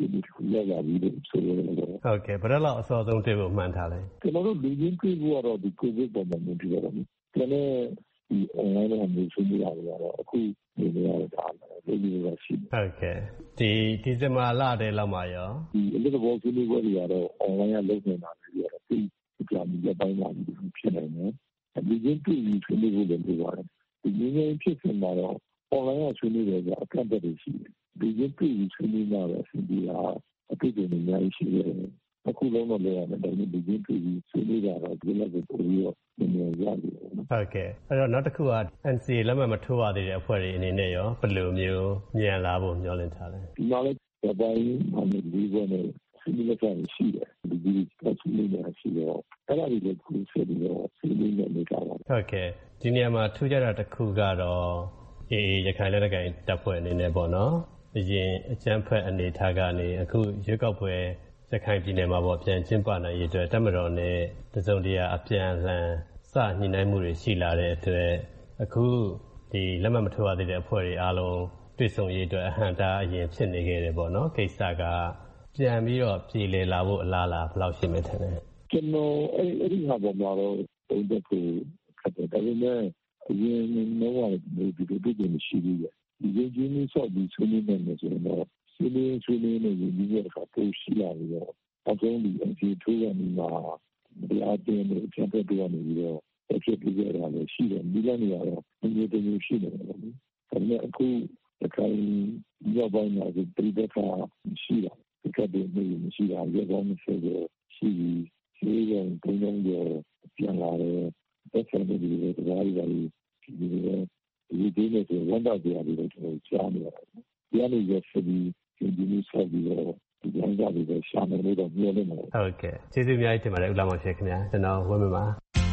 အခြေအနေတစ်ခုရောက်လာပြီလို့ဆိုရတယ်ပေါ့ဟုတ်ကဲ့ဘယ်တော့အစောဆုံးတွေ့ဖို့မှန်းထားလဲကျွန်တော်တို့လူချင်းတွေ့ဖို့ကတော့ဒီ COVID ပေါ်မှာမြင်ပြရတာမျိုးကျွန်တော်ဒီ online မှာမျိုးဆွေးနွေးရတယ်ကတော့အခုနေနေရတာလည်းလူတွေရှိတယ်ဟုတ်ကဲ့ဒီဒီဇင်ဘာလတည်းလောက်မှာရောဒီအလုပ်ဘောဆွေးနွေးပွဲတွေကတော့ online ကလုပ်နေတာပြီးတော့ဒီကြမ်းရပိုင်းလာပြီးဖြစ်နေတယ်လူချင်းတွေ့ပြီးဆွေးနွေးဖို့လည်းလိုပါတယ်ဒီနည်းနည်းဖြစ်နေမှာတော့ online ကဆွေးနွေးတယ်ကအကန့်အသတ်တွေရှိတယ်ဒီကျတွေ့ပြီးဆွေးနွေးမှာတော့အစီအစဉ်အတွေ့အကြုံတွေအများကြီးရှိတယ်အခုလုံးတော့လည်းရတယ်ဒါပေမဲ့ဒီကျတွေ့ပြီးဆွေးနွေးတာတော့ဒီလောက်ကိုပို့ပြီးတော့နည်းနည်းရတယ်ဟုတ်ကဲ့အဲ့တော့နောက်တစ်ခုက N C A လက်မှတ်မထိုးရသေးတဲ့အဖွဲ့တွေအနေနဲ့ရောဘယ်လိုမျိုးမြန်လာဖို့မျှော်လင့်ထားလဲဒီမှာလည်းဒီပိုင်းမှာဒီဘက်နဲ့ဆွေးနွေးကြရရှိတယ်ဒီဒီကဆွေးနွေးရရှိတော့အဲ့ဒါတွေလည်းခုဆက်ပြီးတော့ဆွေးနွေးနေကြတာဟုတ်ကဲ့ဒီနေရာမှာထူးခြားတာတစ်ခုကတော့အေးရခိုင်လက်နက်ကိုင်တပ်ဖွဲ့အနေနဲ့ပေါ့နော်အရင်အကြမ်းဖက်အနေထားကနေအခုရွေးကောက်ပွဲရခိုင်ပြည်နယ်မှာပေါ့ပြန်ကျင်းပနိုင်ရေးအတွက်တပ်မတော်နဲ့တစုံတရာအပြန်အလှန်စညှိနှိုင်းမှုတွေရှိလာတဲ့အတွက်အခုဒီလက်မှတ်မထိုးရသေးတဲ့အဖွဲ့တွေအားလုံးတွေ့ဆုံရေးအတွက်အဟန့်တားအရင်ဖြစ်နေခဲ့တယ်ပေါ့နော်ကိစ္စကပြန်ပြီးတော့ပြည်လည်လာဖို့အလားအလာဘယ်လောက်ရှိမှထင်လဲကျွန်တော်အဲ့အဲ့ဒီဟာပေါ်မှာတော့တုံးတက်ကိုခက်တယ်ဒါပေမဲ့အရင်ကတော့ဒီလိုဒီလိုမရှိဘူးလေဒီကျင်းကြီးဆော့ပြီးဆွေးနွေးနေတယ်ဆိုတော့ဆွေးနွေးဆွေးနွေးနေရင်ဒီကပိုရှိလာပြီးတော့အကျဉ်းဒီအကျဉ်းထိုးရနေမှာဒီအကျဉ်းတွေအကျဉ်းတွေကနေပြီးတော့အကျဉ်းတွေရတယ်လည်းရှိတယ်ဒီကနေရတော့ဒီလိုတမျိုးရှိနေတယ်ပေါ့ဒါပေမဲ့အခုအခိုင်ရောက်ပိုင်းမှာဒီပြည်သက်တာရှိတာဒီကတည်းကမရှိတာရေကောင်းမရှိတော့ရှိပြီးရှိရင်ပုံစံရောပြန်လာတယ်တက်ဆန်တွေတွေဒါတွေတွေဒီလိုဒီဒီနဲ့ဆိုဝန်တာတွေအရကျွန်တော်ကြားနေရတယ်။ဒီအနေနဲ့ဆက်ပြီးဒီလိုဆက်ပြီးတော့ဒီဝန်တာတွေရှာနေလို့တော့ပြောနေမှာ။ဟုတ်ကဲ့ကျေးဇူးအများကြီးတင်ပါတယ်ဦးလာမောင်ရှေ့ခင်ဗျာကျွန်တော်ဝင်းမပါ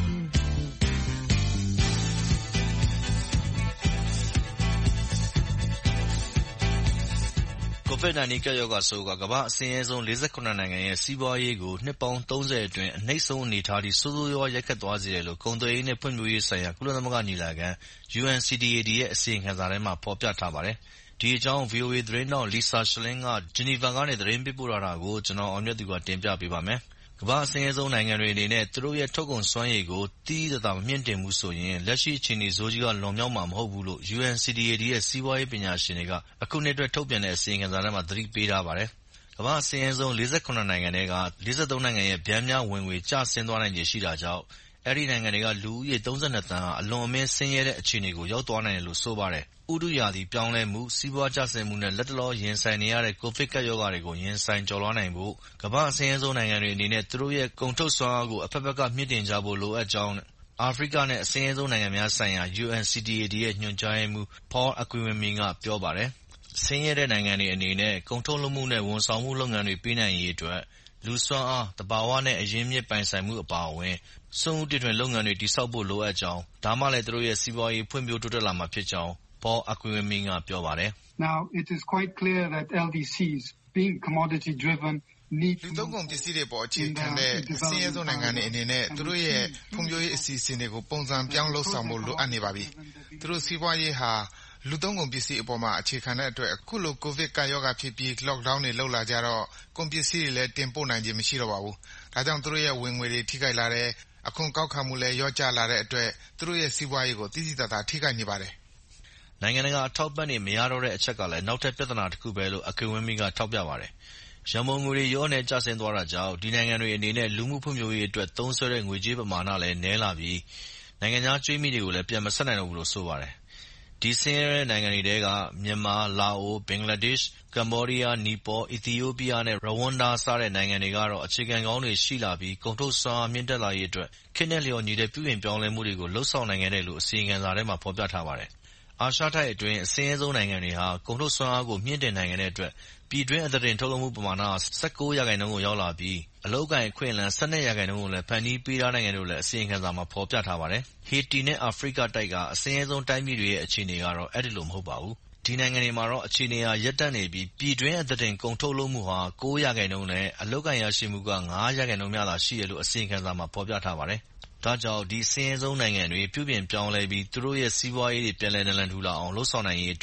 ကိုဗစ် nineteen ကပ်ရောဂါဆိုးကကမ္ဘာအဆင်းရဲဆုံး၄၇နိုင်ငံရဲ့စီးပွားရေးကိုနှစ်ပေါင်းသုံးဆယ်အတွင်းအနှိမ့်ဆုံးအနေအထားထိဆိုးဆိုးရွားရွားရိုက်ခတ်သွားစေတယ်လို့ကုန်သွယ်ရေးနဲ့ဖွံ့ဖြိုးရေးဆိုင်ရာကုလသမဂ္ဂညီလာခံ U N C T A D ရဲ့အစီရင်ခံစာထဲမှာဖော်ပြထားပါတယ်။ဒီအကြောင်း V O A သတင်းထောက် Lisa Schlein က Geneva ကနေသတင်းပေးပို့ထားတာကိုကျွန်တော်အောင်မြတ်သူကတင်ပြပေးပါမယ်။ကမ္ဘာအဆင်းရဲဆုံးနိုင်ငံတွေအနေနဲ့သူတို့ရဲ့ထုတ်ကုန်စွမ်းရည်ကိုသိသိသာသာမမြှင့်တင်ဘူးဆိုရင်လက်ရှိအခြေအနေဆိုးကြီးကလွန်မြောက်မှာမဟုတ်ဘူးလို့ U N C T A D ရဲ့စီးပွားရေးပညာရှင်တွေကအခုနှစ်အတွက်ထုတ်ပြန်တဲ့အစီရင်ခံစာထဲမှာသတိပေးထားပါတယ်။ကမ္ဘာအဆင်းရဲဆုံး၄၇နိုင်ငံထဲက၄၃နိုင်ငံရဲ့ဗျမ်းမျှဝင်ငွေကျဆင်းသွားနိုင်ခြေရှိတာကြောင့်အဲဒီနိုင်ငံတွေကလူဦးရေ၃၂သန်းဟာအလွန်အမင်းဆင်းရဲတဲ့အခြေအနေကိုရောက်သွားနိုင်တယ်လို့ဆိုပါတယ်။ဥတုရာသီပြောင်းလဲမှု၊စီးပွားကျဆင်းမှုနဲ့လတ်တလောရင်ဆိုင်နေရတဲ့ကိုဗစ်ကပ်ရောဂါတွေကိုရင်ဆိုင်ကျော်လွှားနိုင်ဖို့ကမ္ဘာ့အဆင်းရဲဆုံးနိုင်ငံတွေအနေနဲ့သူတို့ရဲ့ကုန်ထုတ်စွမ်းအားကိုအဘက်ဘက်ကမြှင့်တင်ကြဖို့လိုအပ်ကြောင်းအာဖရိကနဲ့အဆင်းရဲဆုံးနိုင်ငံများဆိုင်ရာ U N C T A D ရဲ့ညွှန်ကြားရေးမှူး Paul Akiwumi ကပြောပါတယ်။ဆင်းရဲတဲ့နိုင်ငံတွေအနေနဲ့ကုန်ထုတ်လုပ်မှုနဲ့ဝန်ဆောင်မှုလုပ်ငန်းတွေပေးနိုင်ရေးအတွက်လူစွမ်းအား၊သဘာဝနဲ့အရင်းအမြစ်ပိုင်ဆိုင်မှုအပါအဝင်စွန့်ဦးတီထွင်လုပ်ငန်းတွေတည်ဆောက်ဖို့လိုအပ်ကြောင်းဒါမှလည်းသူတို့ရဲ့စီးပွားရေးဖွံ့ဖြိုးတိုးတက်လာမှာဖြစ်ကြောင်း Paul Akiwumi ကပြောပါတယ်။ Now it is quite clear that L D Cs being commodity driven လူသုံးကုန်ပစ္စည်းတွေပေါ်အခြေခံတဲ့အဆင်းရဲဆုံးနိုင်ငံတွေအနေနဲ့သူတို့ရဲ့ဖွံ့ဖြိုးရေးအစီအစဉ်တွေကိုပုံစံပြောင်းလုပ်ဆောင်ဖို့လိုအပ်နေပါပြီ။သူတို့စီးပွားရေးဟာလူသုံးကုန်ပစ္စည်းအပေါ်မှာအခြေခံတဲ့အတွက်အခုလိုကိုဗစ်ကပ်ရောဂါဖြစ်ပြီး lockdown တွေလုပ်လာကြတော့ကုန်ပစ္စည်းတွေလည်းတင်ပို့နိုင်ခြင်းမရှိတော့ပါဘူး။ဒါကြောင့်သူတို့ရဲ့ဝင်ငွေတွေထိခိုက်လာတယ်။အခွန်ကောက်ခံမှုလည်းလျော့ကျလာတဲ့အတွက်သူတို့ရဲ့စီးပွားရေးကိုသိသိသာသာထိခိုက်နေပါတယ်။နိုင်ငံတကာအထောက်အပံ့တွေမရတော့တဲ့အချက်ကလည်းနောက်ထပ်ပြဿနာတစ်ခုပဲလို့ Akiwumi ကထောက်ပြပါတယ်။ရန်ပုံငွေတွေလျော့နည်းကျဆင်းသွားတာကြောင့်ဒီနိုင်ငံတွေအနေနဲ့လူမှုဖွံ့ဖြိုးရေးအတွက်သုံးစွဲတဲ့ငွေကြေးပမာဏလည်းနည်းလာပြီးနိုင်ငံခြားကြွေးမြီတွေကိုလည်းပြန်မဆပ်နိုင်တော့ဘူးလို့ဆိုပါတယ်။ဒီဆင်းရဲတဲ့နိုင်ငံတွေထဲကမြန်မာ၊လာအို၊ဘင်္ဂလားဒေ့ရှ်၊ကမ္ဘောဒီးယား၊နီပေါ၊အီသီယိုးပီးယားနဲ့ရဝမ်ဒါစတဲ့နိုင်ငံတွေကတော့အခြေခံကောင်းတွေရှိလာပြီးကုန်ထုတ်စွမ်းအားမြင့်တက်လာရေးအတွက်ခေတ်နဲ့လျော်ညီတဲ့ပြုပြင်ပြောင်းလဲမှုတွေကိုလုပ်ဆောင်နိုင်ခဲ့တယ်လို့အစီရင်ခံစာထဲမှာဖော်ပြထားပါတယ်။အာရှတိုက်အတွင်းအဆင်းရဲဆုံးနိုင်ငံတွေဟာကုန်ထုတ်စွမ်းအားကိုမြှင့်တင်နိုင်ခဲ့တဲ့အတွက်ပြည်တွင်းအသားတင်ထုတ်လုပ်မှုပမာဏဟာ၁၉ရာခိုင်နှုန်းကိုရောက်လာပြီးအလုပ်အကိုင်အခွင့်အလမ်း၁၂ရာခိုင်နှုန်းကိုလည်းဖန်တီးပေးထားနိုင်တယ်လို့လည်းအစီရင်ခံစာမှာဖော်ပြထားပါတယ်။ဟေတီနဲ့အာဖရိကတိုက်ကအဆင်းရဲဆုံးတိုင်းပြည်တွေရဲ့အခြေအနေကတော့အဲဒီလိုမဟုတ်ပါဘူး။ဒီနိုင်ငံတွေမှာတော့အခြေအနေဟာရပ်တန့်နေပြီးပြည်တွင်းအသားတင်ကုန်ထုတ်လုပ်မှုဟာ၉ရာခိုင်နှုန်းနဲ့အလုပ်အကိုင်ရရှိမှုက၅ရာခိုင်နှုန်းမျှသာရှိတယ်လို့အစီရင်ခံစာမှာဖော်ပြထားပါတယ်။ဒါကြောင့်ဒီအဆင်းရဲဆုံးနိုင်ငံတွေပြုပြင်ပြောင်းလဲပြီးသူတို့ရဲ့စီးပွားရေးတွေပြန်လည်နာလန်ထူလာအောင်လုပ်ဆောင်နိုင်ရေးအတွက်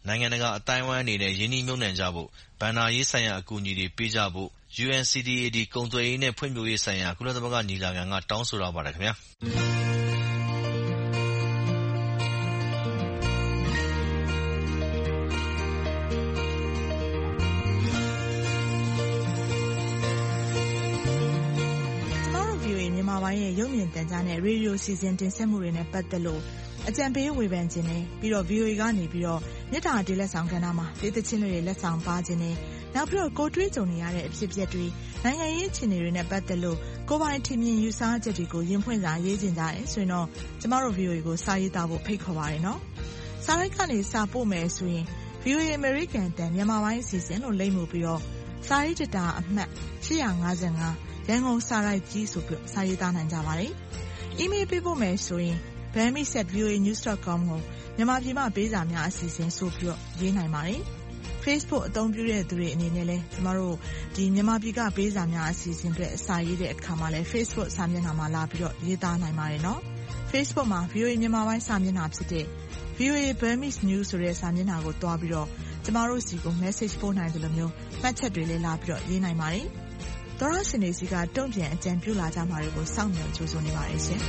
နိုင်ငံတကာအတိုင်းအဝိုင်းအနေနဲ့ရင်းနှီးမြှုပ်နှံကြဖို့ဘဏ္ဍာရေးဆိုင်ရာအကူအညီတွေပေးကြဖို့ U N C T A D ကုန်သွယ်ရေးနဲ့ဖွံ့ဖြိုးရေးဆိုင်ရာကုလသမဂ္ဂညီလာခံကတောင်းဆိုထားပါတယ်ခင်ဗျာပိုင်းရဲ့ရုပ်မြင်သံကြားနဲ့ရေဒီယိုစီစဉ်တင်ဆက်မှုတွေနဲ့ပတ်သက်လို့အကြံပေးဝေဖန်ခြင်းနဲ့ပြီးတော့ V O A ကနေပြီးတော့မြစ်တာတေးလက်ဆောင်ကဏ္ဍမှာဒေသချင်းတွေလက်ဆောင်ပါခြင်းနဲ့နောက်ပြီးတော့ကိုတွေးကြုံနေရတဲ့အဖြစ်အပျက်တွေနိုင်ငံရေးအခြေအနေတွေနဲ့ပတ်သက်လို့ကိုပိုင်ထင်မြင်ယူဆချက်တွေကိုရင်ဖွင့်စာရေးခြင်းကြတယ်ဆိုရင်တော့ကျမတို့ V O A ကိုစာရေးသားဖို့ဖိတ်ခေါ်ပါတယ်နော်စာရိုက်ကနေစာပို့မယ်ဆိုရင် V O A American တန်မြန်မာပိုင်းအစီအစဉ်လို့လိမ့်မှုပြီးတော့စာရေးတတာအမှတ်eight fifty-fiveရန်ကုန်စာရိုက်ကြီးဆိုပြီးစာရေးသားနိုင်ကြပါတယ်။ email ပေးဖို့မယ်ဆိုရင် burmese at v o a news dot com ကိုမြန်မာပြည်မှာပေးစာများအစီအစဉ်ဆိုပြီးတော့ရေးနိုင်ပါတယ်။ Facebook အသုံးပြုတဲ့သူတွေအနေနဲ့လည်းကျမတို့ဒီမြန်မာပြည်ကပေးစာများအစီအစဉ်တွေအစာရေးတဲ့အခါမှာလည်း Facebook စာမျက်နှာမှာလာပြီးတော့ရေးသားနိုင်ပါတယ်နော်။ Facebook မှာ V O A မြန်မာပိုင်းစာမျက်နှာဖြစ်တဲ့ V O A Burmese News ဆိုတဲ့စာမျက်နှာကိုတွားပြီးတော့ကျမတို့စီကို message ပို့နိုင်တယ်လို့မျိုးမှတ်ချက်တွေလည်းလာပြီးတော့ရေးနိုင်ပါတယ်။သောရရှင်တွေစီကတုံ့ပြန်အကြံပြုလာကြမှာတွေကိုစောင့်မျှော်ကြိုးစားနေပါတယ်ရှင်။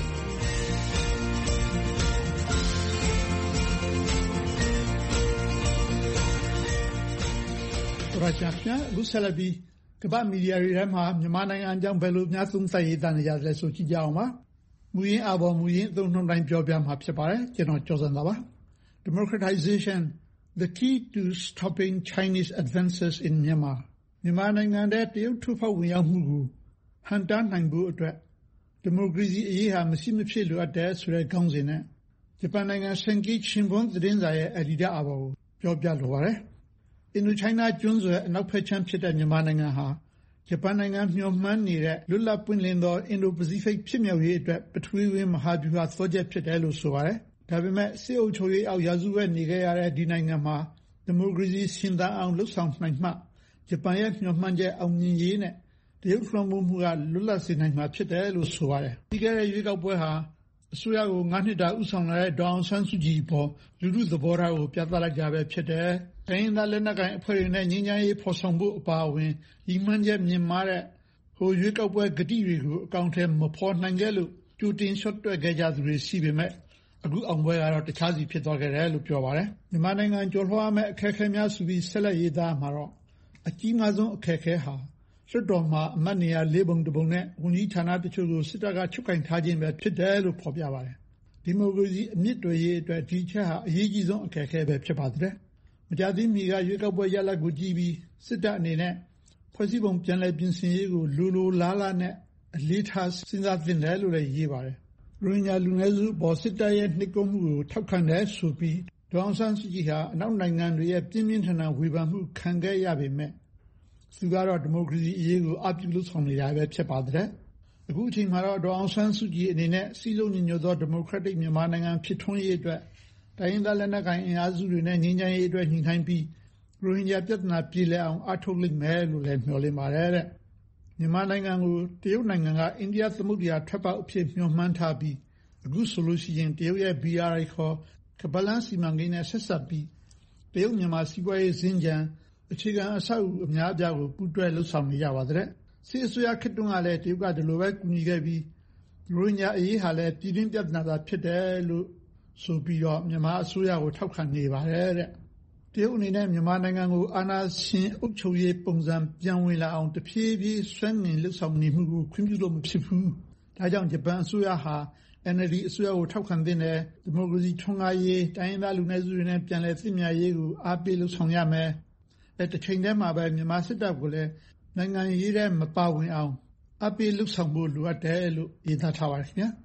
သောရရှင်များအခုဆက်လက်ပြီးကမ္ဘာမီဒီယာတွေထဲမှာမြန်မာနိုင်ငံအကြောင်းဘယ်လိုများသုံးသပ်ရေးသားနေကြလဲဆိုကြည့်ကြအောင်ပါ။မူရင်းအပေါ်မူရင်းအသုံးနှုန်းတိုင်းပြောပြမှာဖြစ်ပါတယ်။ကျွန်တော်ကျော်စံသာပါ။ Democratization, the key to stopping Chinese advances in Myanmarမြန်မာနိုင်ငံတဲ့တရုတ်ထုတ်ဖောက်ဝင်ရောက်မှုကိုဟန်တားနိုင်ဖို့အတွက်ဒီမိုကရေစီအရေးဟာမရှိမဖြစ်လိုအပ်တဲ့ဆိုတဲ့ခေါင်းစဉ်နဲ့ဂျပန်နိုင်ငံဆန်ကီချင်းပွန်သတင်းစာရဲ့အယ်ဒီတာအပေါ်ကိုပြောပြလိုပါတယ်။အင်ဒိုချိုင်းနာကျွန်းဆွယ်အနောက်ဘက်ခြမ်းဖြစ်တဲ့မြန်မာနိုင်ငံဟာဂျပန်နိုင်ငံမျှော်မှန်းနေတဲ့လွတ်လပ်ပွင့်လင်းသောအင်ဒိုပစိဖိတ်ဖြစ်မြောက်ရေးအတွက်ပထဝီဝင်မဟာဗျူဟာသောချက်ဖြစ်တယ်လို့ဆိုပါတယ်။ဒါပေမဲ့စစ်အုပ်ချုပ်ရေးအောက်ရာစုဝဲနေခဲ့ရတဲ့ဒီနိုင်ငံမှာဒီမိုကရေစီရှင်သန်အောင်လှုပ်ဆောင်နိုင်မှဂျပန်ရဲ့မျှော်မှန်းချက်အောင်မြင်ရေးနဲ့တရုတ်လွှမ်းမိုးမှုကလွတ်လပ်စေနိုင်မှာဖြစ်တယ်လို့ဆိုပါတယ်။ပြီးခဲ့တဲ့ရွေးကောက်ပွဲဟာအစိုးရကို၅နှစ်တာဥဆောင်လာတဲ့ဒေါ်အောင်ဆန်းစုကြည်ပေါ်လူထုသဘောထားကိုပြသလိုက်ကြပဲဖြစ်တယ်။တိုင်းရင်းသားလက်နက်ကိုင်အဖွဲ့တွေနဲ့ငြိမ်းချမ်းရေးဖော်ဆောင်ဖို့အပါအဝင်ရည်မှန်းချက်မြင့်မားတဲ့ဟိုရွေးကောက်ပွဲဂတိတွေကိုအကောင့်ထဲမဖော်နိုင်ခဲ့လို့ကြိုတင်ရှော့တွက်ခဲ့ကြသူတွေရှိပေမဲ့အခုအောင်ပွဲကတော့တခြားစီဖြစ်သွားခဲ့တယ်လို့ပြောပါတယ်။မြန်မာနိုင်ငံကျော်လွှားမဲ့အခက်အခဲများဆိုပြီးဆက်လက်ရေးသားမှာတော့အကြီးမားဆုံးအခက်အခဲဟာလွှတ်တော်မှာအမတ်နေရာလေးပုံတစ်ပုံနဲ့ဝန်ကြီးဌာနတချို့ကိုစစ်တပ်ကချုပ်ကင်ထားခြင်းပဲဖြစ်တယ်လို့ဖော်ပြပါတယ်။ဒီမိုကရေစီအမြင့်တွေရေးအတွက်ဒီချက်ဟာအရေးကြီးဆုံးအခက်အခဲပဲဖြစ်ပါတယ်။မကြာသေးမီကရွေးကောက်ပွဲရလဒ်ကိုကြည့်ပြီးစစ်တပ်အနေနဲ့ဖွဲ့စည်းပုံပြန်လည်ပြင်ဆင်ရေးကိုလိုလိုလားလားနဲ့အလေးထားစဉ်းစားသင့်တယ်လို့လည်းရေးပါတယ်။ရိုဟင်ဂျာလူနည်းစုပေါ်စစ်တပ်ရဲ့နှိပ်ကွပ်မှုကိုထောက်ခံတယ်ဆိုပြီးဒေါ်အောင်ဆန်းစုကြည်ဟာအနောက်နိုင်ငံတွေရဲ့ပြင်းပြင်းထန်ထန်ဝေဖန်မှုခံခဲ့ရပေမဲ့သူကတော့ဒီမိုကရေစီအရေးကိုအပြုလုပ်ဆောင်နေတာပဲဖြစ်ပါတယ်။အခုအချိန်မှာတော့ဒေါ်အောင်ဆန်းစုကြည်အနေနဲ့စီးလုံးညီညွတ်သောဒီမိုကရက်တစ်မြန်မာနိုင်ငံဖြစ်ထွန်းရေးအတွက်တိုင်းရင်းသားလက်နက်ကိုင်အင်အားစုတွေနဲ့ငြိမ်းချမ်းရေးအတွက်ညှိနှိုင်းပြီးရိုဟင်ဂျာပြဿနာပြေလည်အောင်အားထုတ်လိမ့်မယ်လို့လည်းမျှော်လင့်ပါတယ်တဲ့။မြန်မာနိုင်ငံကိုတရုတ်နိုင်ငံကအိန္ဒိယသမုဒ္ဒရာထွက်ပေါက်အဖြစ်မျှော်မှန်းထားပြီးအခုဆိုလို့ရှိရင်တရုတ်ရဲ့ B R I ခေါ်ကမ္ဘာ့လမ်းစီမံကိန်းနဲ့ဆက်စပ်ပြီးတရုတ်မြန်မာစီးပွားရေးစင်ကြံအခြေခံအဆောက်အဦအများအပြားကိုပူးတွဲလှုပ်ဆောင်နေကြပါတဲ့။စစ်အစိုးရခေတ်တုန်းကလည်းတရုတ်ကဒီလိုပဲကူညီခဲ့ပြီးရိုဟင်ဂျာအရေးဟာလည်းပြည်တွင်းပြဿနာသာဖြစ်တယ်လို့ဆိုပြီးတော့မြန်မာအစိုးရကိုထောက်ခံနေပါတယ်တဲ့။တရုတ်အနေနဲ့မြန်မာနိုင်ငံကိုအာဏာရှင်အုပ်ချုပ်ရေးပုံစံပြောင်းဝင်လာအောင်တဖြည်းဖြည်းဆွဲငင်လှုပ်ဆောင်နေမှုကိုခွင့်ပြုလို့မဖြစ်ဘူး။ဒါကြောင့်ဂျပန်အစိုးရဟာN L D အစိုးရကိုထောက်ခံတဲ့ဒီမိုကရေစီထွန်းကားရေးတိုင်းရင်းသားလူနည်းစုတွေနဲ့ပြန်လည်သင့်မြတ်ရေးကိုအားပေးလှုပ်ဆောင်ရမယ်။အဲတစ်ချိန်တည်းမှာပဲမြန်မာစစ်တပ်ကလည်းနိုင်ငံရေးထဲမပါဝင်အောင်အားပေးလှုပ်ဆောင်ဖို့လိုအပ်တယ်လို့ရေးသားထားပါတယ်ခင်ဗျာ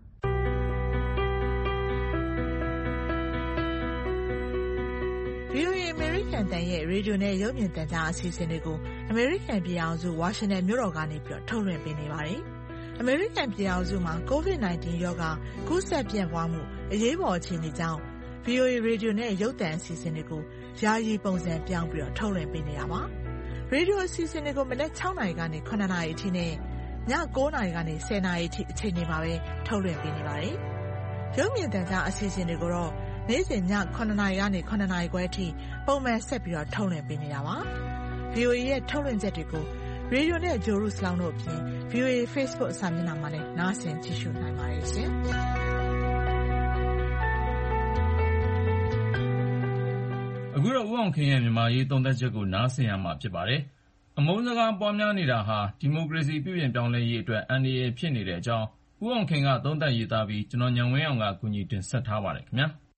။ V O A American တန်ရဲ့ရေဒီယိုနဲ့ရုပ်မြင်သံကြားအစီအစဉ်တွေကို American ပြည်အောင်စုဝါရှင်တန်မြို့တော်ကနေပြီးတော့ထုတ်လွှင့်ပေးနေပါတယ်။ American ပြည်အောင်စုမှာ ကိုဗစ်nineteen ရောဂါကူးစက်ပြန့်ပွားမှုအရေးပေါ်အခြေအနေကြောင့် V O A ရေဒီယိုနဲ့ရုပ်သံအစီအစဉ်တွေကိုယာယီပုံစံပြောင်းပြီးတော့ထုတ်လွှင့်ပေးနေတာပါ။ရေဒီယိုအစီအစဉ်တွေကိုမနက်၆နာရီကနေ၇နာရီအထိနဲ့ည၉နာရီကနေ၁၀နာရီအထိအချိန်တွေမှာပဲထုတ်လွှင့်ပေးနေပါတယ်။ရုပ်မြင်သံကြားအစီအစဉ်တွေကိုတော့နေ့စဉ်ညခုနှစ်နာရီကနေခုနှစ်နာရီခွဲအထိပုံမှန်ဆက်ပြီးတော့ထုတ်လွှင့်ပေးနေတာပါ။ ဗီအိုအေ ရဲ့ထုတ်လွှင့်ချက်တွေကိုရေဒီယိုနဲ့ဂျိုရုစလောင်းတို့အပြင် ဗီအိုအေ Facebook စာမျက်နှာမှာလည်းနားဆင်ကြည့်ရှုနိုင်ပါတယ်ရှင်။အခုတော့ဦးအောင်ခင်ရဲ့မြန်မာရေးသုံးသပ်ချက်ကိုနားဆင်ရမှာဖြစ်ပါတယ်။အမုန်းစကားပွားများနေတာဟာဒီမိုကရေစီပြုပြင်ပြောင်းလဲရေးအတွက်အန္တရာယ်ဖြစ်နေတဲ့အကြောင်းဦးအောင်ခင်ကသုံးသပ်ရေးသားပြီးကျွန်တော်ညံဝင်းအောင်ကကူညီတင်ဆက်ထားပါတယ်ခင်ဗျာ။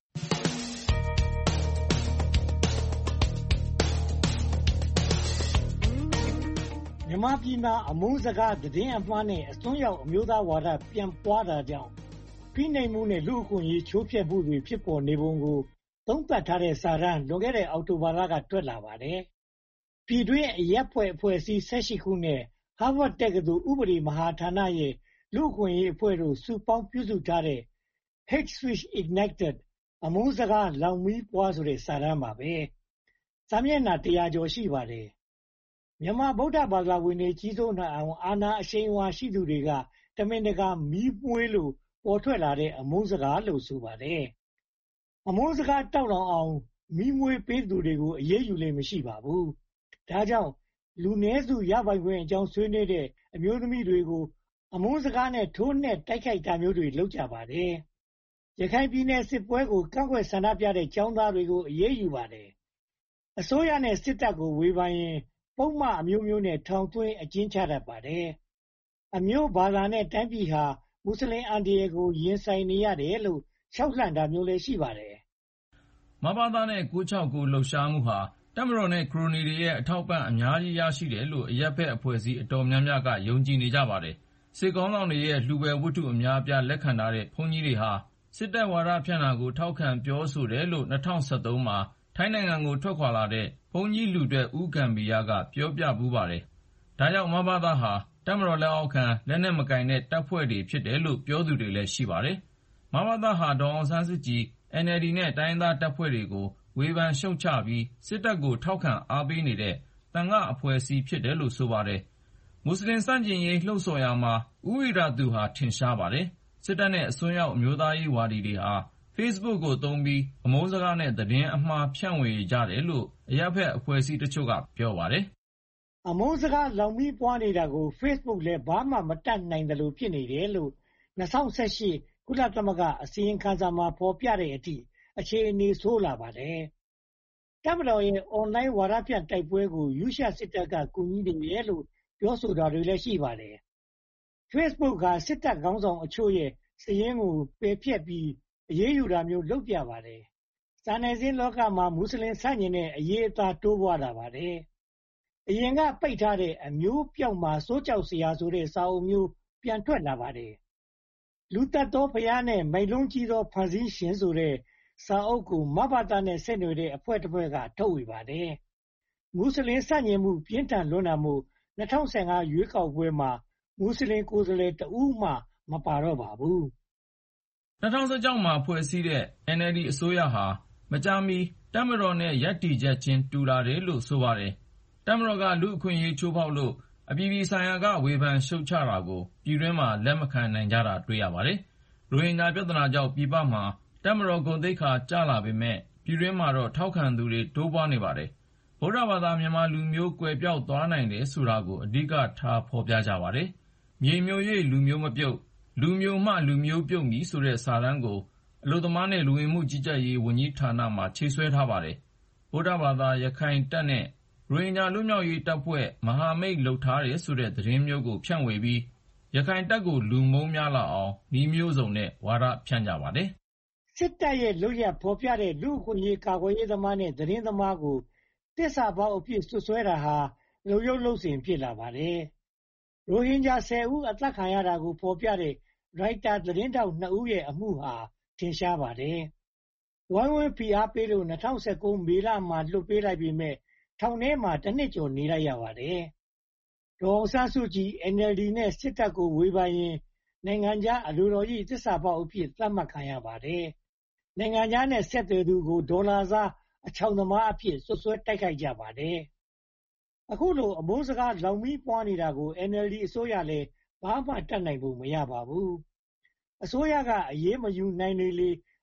မြန်မာပြည်မှာအမုန်းစကားသတင်းအမှားနဲ့အစွန်းရောက်အမျိုးသားဝါဒပြန်ပွားတာကြောင့်ဖိနှိပ်မှုနဲ့လူ့အခွင့်အရေးချိုးဖျက်မှုတွေဖြစ်ပေါ်နေပုံကိုသုံးသပ်ထားတဲ့စာတမ်းလွန်ခဲ့တဲ့အောက်တိုဘာလကထွက်လာပါတယ်။ပြည်တွင်းအရပ်ဖွဲ့အဖွဲ့အစည်းဆယ့်ရှစ်ခုနဲ့ Harvard တက္ကသိုလ်ဥပဒေမဟာဌာနရဲ့လူ့အခွင့်အရေးအဖွဲ့တို့စုပေါင်းပြုစုထားတဲ့ Hate Speech Ignited အမုန်းစကားလောင်မီးပွားဆိုတဲ့စာတမ်းပါပဲ။စာမျက်နှာတစ်ရာကျော်ရှိပါတယ်။မြန်မာဗုဒ္ဓဘာသာဝင်တွေကြီးစိုးနိုင်အောင်အာဏာအရှိန်အဝါရှိသူတွေကတမင်တကာမီးမွှေးလို့ပေါ်ထွက်လာတဲ့အမုန်းစကားလို့ဆိုပါတယ်။အမုန်းစကားတောက်လောင်အောင်မီးမွှေးပေးသူတွေကိုအရေးယူလေမရှိပါဘူး။ဒါကြောင့်လူနည်းစုရပိုင်ခွင့်အကြောင်းဆွေးနွေးတဲ့အမျိုးသမီးတွေကိုအမုန်းစကားနဲ့ထိုးနှက်တိုက်ခိုက်တာမျိုးတွေလုပ်ကြပါတယ်။ရခိုင်ပြည်နယ်စစ်ပွဲကိုကန့်ကွက်ဆန္ဒပြတဲ့ကျောင်းသားတွေကိုအရေးယူပါတယ်။အစိုးရနဲ့စစ်တပ်ကိုဝေဖန်ရင်ပုဒ်မအမျိုးမျိုးနဲ့ထောင်သွင်းအကျဉ်းချတတ်ပါတယ်။အမျိုးဘာသာနဲ့တိုင်းပြည်ဟာမွတ်စလင်အန္တရာယ်ကိုရင်ဆိုင်နေရတယ်လို့ရှောက်လှန့်တာမျိုးလည်းရှိပါတယ်။မဘသနဲ့၉၆၉လှုပ်ရှားမှုဟာတပ်မတော်နဲ့ခရိုနီတွေရဲ့အထောက်ပံ့အများကြီးရရှိတယ်လို့အရပ်ဘက်အဖွဲ့အစည်းအတော်များများကယုံကြည်နေကြပါတယ်။စစ်ကောင်းဆောင်တွေရဲ့လှူပဲဝတ္ထုအများအပြားလက်ခံထားတဲ့ဘုန်းကြီးတွေဟာစစ်တပ်ဝါဒဖြန့်တာကိုထောက်ခံပြောဆိုတယ်လို့၂၀၁၃မှာထိုင်းနိုင်ငံကိုထွက်ခွာလာတဲ့ဘုန်းကြီးလူထွက်ဦးဂမ်ဘီယာကပြောပြပူးပါတယ်။ဒါကြောင့်မဘသဟာတပ်မတော်လက်အောက်ခံလက်နက်မကိုင်တဲ့တပ်ဖွဲ့တွေဖြစ်တယ်လို့ပြောသူတွေလည်းရှိပါတယ်။မဘသဟာဒေါ်အောင်ဆန်းစုကြည် အန်အယ်လ်ဒီ နဲ့တိုင်းရင်းသားတပ်ဖွဲ့တွေကိုဝေဖန်ရှုတ်ချပြီးစစ်တပ်ကိုထောက်ခံအားပေးနေတဲ့သံဃာအဖွဲ့အစည်းဖြစ်တယ်လို့ဆိုပါတယ်။မွတ်စလင်ဆန့်ကျင်ရေးလှုံ့ဆော်ရာမှာဦးဝိရသူဟာထင်ရှားပါတယ်။စစ်တပ်နဲ့အစွန်းရောက်အမျိုးသားရေးဝါဒီတွေဟာ Facebook ကိုသုံးပြီးအမုန်းစကားနဲ့သတင်းအမှားဖြန့်ဝေကြတယ်လို့အရပ်ဘက်အဖွဲ့အစည်းတချို့ကပြောပါတယ်။အမုန်းစကားလောင်မီးပွားနေတာကို Facebook လည်းဘာမှမတတ်နိုင်တယ်လို့ဖြစ်နေတယ်လို့၂၀၁၈ကုလသမဂ္ဂအစီရင်ခံစာမှာဖော်ပြတဲ့အထိအခြေအနေဆိုးလာပါတယ်။တပ်မတော်ရဲ့အွန်လိုင်းဝါဒဖြန့်တိုက်ပွဲကိုရုရှားစစ်တပ်ကကူညီနေတယ်လို့ပြောဆိုတာတွေလည်းရှိပါတယ်။ Facebook ကစစ်တပ်ခေါင်းဆောင်အချို့ရဲ့စာရင်းကိုပယ်ဖျက်ပြီးအရေးယူတာမျိုးလုပ်ပြပါတယ်။စာနယ်ဇင်းလောကမှာမွတ်စလင်ဆန့်ကျင်တဲ့အရေးအသားတိုးပွားလာပါတယ်။အရင်ကပိတ်ထားတဲ့အမျိုးပြောက်မှာစိုးကြောက်စရာဆိုတဲ့စာအုပ်မျိုးပြန်ထွက်လာပါတယ်။လူသက်သောဘုရားနဲ့မိန်လုံးကြီးသောဖန်ဆင်းရှင်ဆိုတဲ့စာအုပ်ကိုမဘသနဲ့ဆက်နွယ်တဲ့အဖွဲ့တစ်ဖွဲ့ကထုတ်ဝေပါတယ်။မွတ်စလင်ဆန့်ကျင်မှုပြင်းထန်လွန်းတာမို့၂၀၁၅ရွေးကောက်ပွဲမှာမွတ်စလင်ကိုယ်စားလှယ်တဦးမှမပါတော့ပါဘူး။၂၀၁၆မှာဖွဲ့စည်းတဲ့ အန်အယ်လ်ဒီ အစိုးရဟာမကြာမီတပ်မတော်နဲ့ရပ်တည်ချက်ချင်းတူလာတယ်လို့ဆိုပါတယ်။တပ်မတော်ကလူ့အခွင့်အရေးချိုးဖောက်လို့အပြည်ပြည်ဆိုင်ရာကဝေဖန်ရှုတ်ချတာကိုပြည်တွင်းမှာလက်မခံနိုင်ကြတာတွေ့ရပါတယ်။ရိုဟင်ဂျာပြဿနာကြောင့်ပြည်ပမှာတပ်မတော်ဂုဏ်သိက္ခာကျလာပေမဲ့ပြည်တွင်းမှာတော့ထောက်ခံသူတွေတိုးပွားနေပါတယ်။ဗုဒ္ဓဘာသာမြန်မာလူမျိုးကွယ်ပျောက်သွားနိုင်တယ်ဆိုတာကိုအဓိကထားဖော်ပြကြပါတယ်။မြေမျိုး၍လူမျိုးမပြုတ်လူမျိုးမှလူမျိုးပြုတ်မည်ဆိုတဲ့စာတမ်းကိုအလုပ်သမားနဲ့လူဝင်မှုကြီးကြပ်ရေးဝန်ကြီးဌာနမှာချိတ်ဆွဲထားပါတယ်။ဗုဒ္ဓဘာသာရခိုင်တပ်နဲ့ရိုဟင်ဂျာလွတ်မြောက်ရေးတပ်ဖွဲ့မဟာမိတ်လုပ်ထားတယ်ဆိုတဲ့သတင်းမျိုးကိုဖြန့်ဝေပြီးရခိုင်တပ်ကိုလူမုန်းများလာအောင်နည်းမျိုးစုံနဲ့ဝါဒဖြန့်ကြပါတယ်။စစ်တပ်ရဲ့လုပ်ရပ်ဖော်ပြတဲ့လူ့အခွင့်အရေးကာကွယ်ရေးသမားနဲ့သတင်းသမားကိုသစ္စာဖောက်အဖြစ်ဆွဆွဲတာဟာလုံယုံလုံစင်ဖြစ်လာပါတယ်။ရိုဟင်ဂျာဆယ်ဦးအသက်ခံရတာကိုဖော်ပြတဲ့ရိုက်တာသတင်းတောက်နှစ်ဦးရဲ့အမှုဟာထင်ရှားပါတယ်။ဝိုင်းဝန်းဖိအားပေးလို့၂၀၁၉မေလမှာလွှတ်ပေးလိုက်ပေမဲ့ထောင်ထဲမှာတစ်နှစ်ကျော်နေလိုက်ရပါတယ်။ဒေါ်အောင်ဆန်းစုကြည် အန်အယ်လ်ဒီ နဲ့စစ်တပ်ကိုဝေဖန်ရင်နိုင်ငံခြားအလိုတော်ကြီးသစ္စာဖောက်အဖြစ်သတ်မှတ်ခံရပါတယ်။နိုင်ငံခြားနဲ့ဆက်သွယ်သူကိုဒေါ်လာစားအချောင်သမားအဖြစ်ဆွဆွဲတိုက်ခိုက်ကြပါတယ်။အခုလိုအမုန်းစကားလောင်မီးပွားနေတာကို အန်အယ်လ်ဒီ အစိုးရလည်းဘာမှတတ်နိုင်ပုံမရပါဘူး။အစိုးရကအရေးမယူနိုင်လေလေ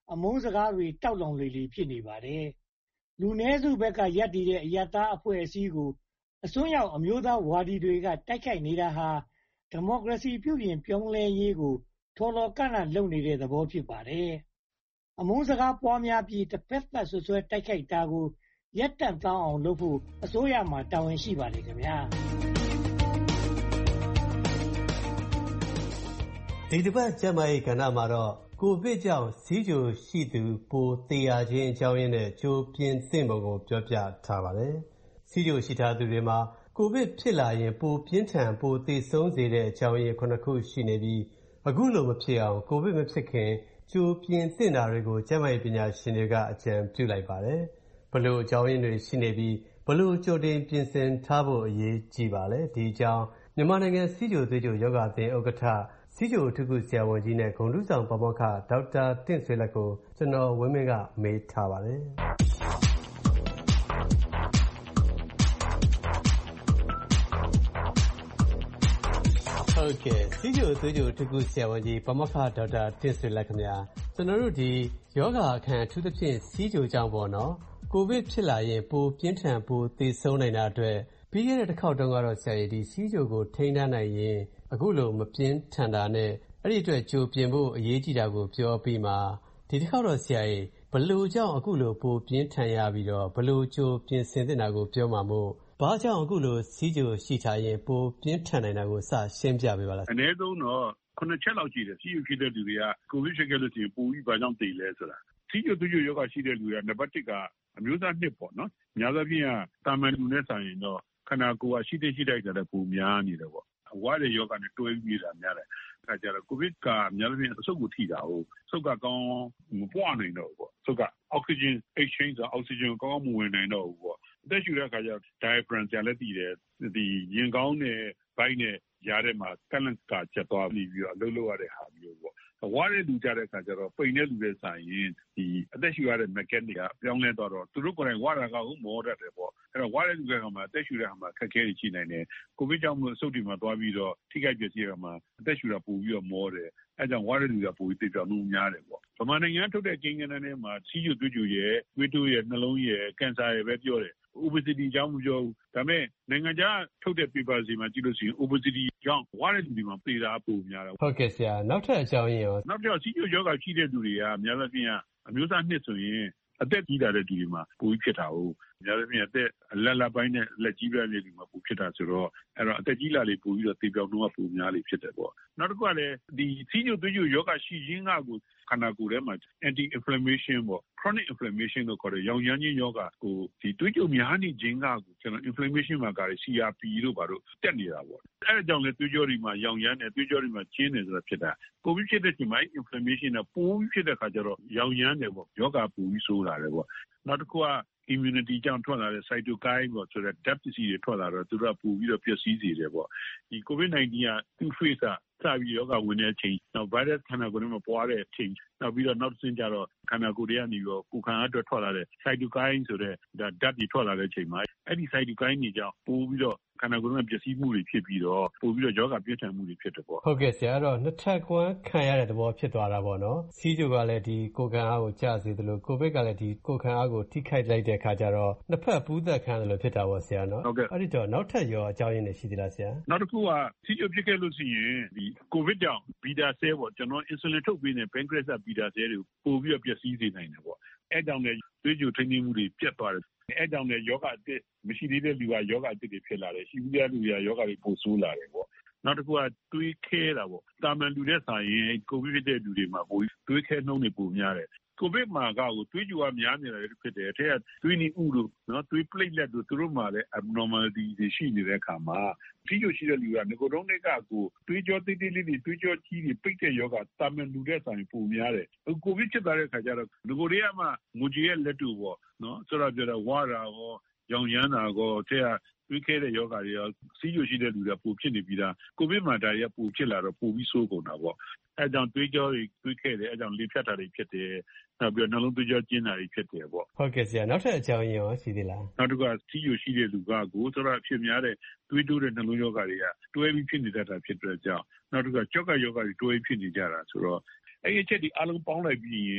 အမုန်းစကားတွေတောက်လောင်လေလေဖြစ်နေပါတယ်။လူနည်းစုဘက်ကရပ်တည်တဲ့အရပ်သားအဖွဲ့အစည်းကိုအစွန်းရောက်အမျိုးသားဝါဒီတွေကတိုက်ခိုက်နေတာဟာဒီမိုကရေစီပြုပြင်ပြောင်းလဲရေးကိုထော်လော်ကန့်လန့်လုပ်နေတဲ့သဘောဖြစ်ပါတယ်။အမုန်းစကားပွားများပြီးတစ်ဖက်သက်ဆွဆွဲတိုက်ခိုက်တာကိုရပ်တန့်သွားအောင်လုပ်ဖို့အစိုးရမှာတာဝန်ရှိပါတယ်ခင်ဗျာဒီတစ်ပတ်ကျန်းမာရေးကဏ္ဍမှာတော့ကိုဗစ်ကြောင့်စီးကျိုရှိသူပိုသေရခြင်းအကြောင်းရင်းနဲ့ကြိုပြင်သင့်ပုံကိုပြောပြထားပါတယ်။စီးကျိုရှိထားသူတွေမှာကိုဗစ်ဖြစ်လာရင်ပိုပြင်းထန်ပိုသေဆုံးစေတဲ့အကြောင်းရင်းခုနှစ်ခုရှိနေပြီးအခုလိုမဖြစ်အောင်ကိုဗစ်မဖြစ်ခင်ကြိုပြင်သင့်တာတွေကိုကျန်းမာရေးပညာရှင်တွေကအကြံပြုလိုက်ပါတယ်။ဘလို့အကြောင်းရင်းတွေရှိနေပြီးဘလို့ကြိုတင်ပြင်ဆင်ထားဖို့အရေးကြီးပါလဲဒီအကြောင်းမြန်မာနိုင်ငံစီးကျိုသွေးကျိုယောဂအသင်းဥက္ကဋ္ဌစီးကျိုအထူးကုဆရာဝန်ကြီးနဲ့ဂုဏ်ထူးဆောင်ပါမောက္ခဒေါက်တာတင့်ဆွေလက်ကိုကျွန်တော်ဝင်းမင်းကမေးထားပါတယ်ဟုတ်ကဲ့စီးကျိုသွေးကျိုအထူးကုဆရာဝန်ကြီးပါမောက္ခဒေါက်တာတင့်ဆွေလက်ခင်ဗျာကျွန်တော်တို့ဒီယောဂအခန်းအထူးသဖြင့်စီးကျိုကြောင့်ပေါ့နော်ကိုဗစ်ဖြစ်လာရင်ပိုပြင်းထန်ပိုသေဆုံးနိုင်တာအတွက်ပြီးခဲ့တဲ့တစ်ခေါက်တုန်းကတော့ဆရာကြီးဒီစီးကျိုကိုထိန်းထားနိုင်ရင်အခုလိုမပြင်းထန်တာနဲ့အဲ့ဒီအတွက်ကြိုပြင်ဖို့အရေးကြီးတာကိုပြောပြီးမှဒီတစ်ခေါက်တော့ဆရာကြီးဘလို့ကြောင့်အခုလိုပိုပြင်းထန်ရပြီးတော့ဘလို့ကြိုပြင်ဆင်သင့်တာကိုပြောမှာမို့ဘာကြောင့်အခုလိုစီးကျိုရှိထားရင်ပိုပြင်းထန်နိုင်တာကိုစရှင်းပြပေးပါလားအနည်းဆုံးတော့ခုနှစ်ချက်လောက်ရှိတယ်စီးကျိုဖြစ်တဲ့လူတွေကကိုဗစ်ဖြစ်ခဲ့လို့ရှိရင်ပိုပြီးဘာကြောင့်သိလဲဆိုတာစီးကျိုသူကျိုယောဂရှိတဲ့လူတွေကနံပါတ်တစ်ကအမျိုးသားနှစ်ပေါ့နော်များသောအားဖြင့်တာမန်လူနဲ့ဆိုင်ရင်တော့ခန္ဓာကိုယ်ကရှိတဲ့ရှိတိုက်တဲ့ပုံများနေတယ်ပေါ့ဝါတဲ့ယောဂနဲ့တွဲပြီးတာများတယ်အဲကြတော့ကိုဗစ်ကများလို့ပြင်အဆုတ်ကိုထိတာဟုတ်ဆုတ်ကကောင်းမပွားနိုင်တော့ဘူးပေါ့ဆုတ်ကအောက်ဆီဂျင် exchange ဆိုအောက်ဆီဂျင်ကောင်းမဝင်နိုင်တော့ဘူးပေါ့အသက်ရှူတဲ့အခါကျတော့ diaphragm ကျလည်းတည်တယ်ဒီရင်ကောင်းနဲ့ဘိုက်နဲ့ရားထဲမှာ balance ကကျသွားပြီးပြီးတော့အလုပ်လုပ်ရတဲ့ဟာမျိုးပေါ့ဝါတဲ့လူကြတဲ့အခါကျတော့ပိန်တဲ့လူတွေဆိုင်ရင်ဒီအသက်ရှူရတဲ့ mechanic ကပြောင်းလဲသွားတော့သူတို့ကိုယ်တိုင်ဝါတာကဟုတ်မောတတ်တယ်ပေါ့အဲ့တော့ဝါတဲ့လူတွေကမှအသက်ရှူတဲ့အခါမှာခက်ခဲနေရှိနိုင်တယ်ကိုဗစ်ကြောင့်မို့အဆုတ်တွေမှာသွားပြီးတော့ထိခိုက်ပျက်စီးရမှာအသက်ရှူတာပိုပြီးတော့မောတယ်အဲ့ကြောင့်ဝါတဲ့လူကပိုပြီးသိပြောင်းမှုများတယ်ပေါ့ဗမာနိုင်ငံထုတ်တဲ့ကိန်းဂဏန်းထဲမှာစီးကျူသွေးကျူရဲ့သွေးတိုးရဲ့နှလုံးရဲ့ကင်ဆာရဲ့ပဲပြောတယ်obesity ကြောင့်မပြောဘူးဒါပေမဲ့နိုင်ငံခြားထုတ်တဲ့ paper စီမှာကြည့်လို့ရှိရင် obesity ကြောင့်ဝါတဲ့လူတွေမှာသေတာပိုများတယ်ဟုတ်ကဲ့ဆရာနောက်ထပ်အကြောင်းရင်းရောနောက်ထပ်စီးကျိုယောဂရှိတဲ့လူတွေကများသောအားဖြင့်အမျိုးသားနှစ်ဆိုရင်အသက်ကြီးလာတဲ့လူတွေမှာပိုပြီးဖြစ်တာဟုတ်များသောအားဖြင့်အသက်လက်လက်ပိုင်းနဲ့လက်ကြီးပိုင်းတွေမှာပိုဖြစ်တာဆိုတော့အဲ့တော့အသက်ကြီးလာလေပိုပြီးတော့သေပြောင်းနှုန်းကပိုများလေဖြစ်တယ်ပေါ့နောက်တစ်ခုကလည်းဒီစီးကျိုသွေးကျိုယောဂရှိရင်းကကိုခန္ဓာကိုယ်ထဲမှာ anti inflammation ပေါ့ chronic inflammation လို့ခေါ်တဲ့ရောင်ရမ်းခြင်းယောဂကိုဒီသွေးကြိုများနေခြင်းကကိုကျွန်တော် inflammation မှာက စီ အာർ ပီ တို့ဘာလို့တက်နေတာပေါ့အဲဒါကြောင့်လေသွေးကြောတွေမှာရောင်ရမ်းတယ်သွေးကြောတွေမှာကျင်းတယ်ဆိုတာဖြစ်တာကိုဗစ်ဖြစ်တဲ့ချိန်မှာ inflammation ကပိုပြီးဖြစ်တဲ့ခါကျတော့ရောင်ရမ်းတယ်ပေါ့ယောဂပိုပြီးဆိုးလာတယ်ပေါ့နောက်တစ်ခုက immunity ကြောင့်ထွက်လာတဲ့ cytokine ပေါ့ဆိုတဲ့ ဓာတ်ပစ္စည်းတွေထွက်လာတော့သူတို့ကပိုပြီးတော့ပျက်စီးစေတယ်ပေါ့ဒီ covid nineteen ကသူ့ phase ကစပြီးယောဂဝင်တဲ့အချိန်နောက် virus ခန္ဓာကိုယ်ထဲမှာပွားတဲ့အချိန်နောက်ပြီးတော့နောက်တစ်ဆင့်ကျတော့ခန္ဓာကိုယ်တွေကနေပြီးတော့ကိုယ်ခံအားအတွက်ထွက်လာတဲ့ cytokine ဆိုတဲ့ဓာတ်တွေထွက်လာတဲ့အချိန်မှာအဲ့ဒီ cytokine တွေကြောင့်ပိုပြီးတော့ခန္ဓာကိုယ်မှာပျက်စီးမှုတွေဖြစ်ပြီးတော့ပိုပြီးတော့ယောဂပြင်းထန်မှုတွေဖြစ်တယ်ပေါ့ဟုတ်ကဲ့ဆရာအဲ့တော့နှစ်ထပ်ကွမ်းခံရတဲ့သဘောဖြစ်သွားတာပေါ့နော်စီးကျိုကလည်းဒီကိုယ်ခံအားကိုကျစေသလိုကိုဗစ်ကလည်းဒီကိုယ်ခံအားကိုထိခိုက်လိုက်တဲ့အခါကျတော့နှစ်ဖက်ပူးသက်ခံတယ်လို့ဖြစ်တာပေါ့ဆရာနော်ဟုတ်ကဲ့အဲ့ဒီတော့နောက်ထပ်ရောအကြောင်းရင်းတွေရှိသေးလားဆရာနောက်တစ်ခုကစီးကျိုဖြစ်ခဲ့လို့ရှိရင်ဒီကိုဗစ်ကြောင့်ဘီတာဆဲပေါ့ကျွန်တော် insulin ထုတ်ပေးနေ pancreas ဘီတာဆဲတွေကိုပို့ပြီးတော့ပျက်စီးစေနိုင်တယ်ပေါ့အဲ့ကြောင့်လည်းသွေးကြိုထိန်းသိမ်းမှုတွေပြတ်သွားတယ်အဲ့ကြောင့်လည်းယောဂအသစ်မရှိသေးတဲ့လူကယောဂအသစ်တွေဖြစ်လာတယ်ရှိဘူးတဲ့လူတွေကယောဂတွေပိုဆိုးလာတယ်ပေါ့နောက်တစ်ခုကသွေးခဲတာပေါ့တာမန်လူတဲ့ဆိုင်ရင်ကိုဗစ်ဖြစ်တဲ့လူတွေမှာပိုသွေးခဲနှုန်းတွေပိုများတယ်ကိုဗစ်မှာကကိုသွေးကြိုကများနေတာလည်းဖြစ်တယ်အထက်ကသွေးနီဥတို့နော်သွေး platelet တို့သူတို့မှာလည်း abnormality တွေရှိနေတဲ့အခါမှာစီးကျိုရှိတဲ့လူကငကိုတုံးတွေကကိုသွေးကြောတိတ်တိတ်လေးတွေသွေးကြောကြီးတွေပိတ်တဲ့ယောဂတာမန်လူတဲ့ဆိုင်ပိုများတယ်ကိုဗစ်ဖြစ်သွားတဲ့အခါကျတော့ငကိုတွေကမှငိုကြီးရဲ့လက်တူပေါ့နော်ဆိုတော့ပြောတော့ဝါတာရောရောင်ရမ်းတာရောအထက်ကသွေးခဲတဲ့ယောဂတွေရောစီးကျိုရှိတဲ့လူတွေပိုဖြစ်နေပြီးသားကိုဗစ်မှာဒါတွေကပိုဖြစ်လာတော့ပိုပြီးဆိုးကုန်တာပေါ့အဲကြောင့်သွေးကြောတွေသွေးခဲတယ်အဲကြောင့်လေဖြတ်တာတွေဖြစ်တယ်နောက်ပြီးတော့နှလုံးသွေးကြောကျဉ်းတာတွေဖြစ်တယ်ပေါ့ဟုတ်ကဲ့ဆရာနောက်ထပ်အကြောင်းရင်းရောရှိသေးလားနောက်တစ်ခုကစီးကျိုရှိတဲ့လူကကိုဆိုတော့ဖြစ်များတဲ့သွေးတိုးတဲ့နှလုံးယောဂတွေကတွဲပြီးဖြစ်နေတတ်တာဖြစ်တဲ့ကြောင့်နောက်တစ်ခုကကြောက်ကယောဂတွေတွဲပြီးဖြစ်နေကြတာဆိုတော့အဲ့ဒီအချက်ဒီအလုံးပေါင်းလိုက်ပြီးရင်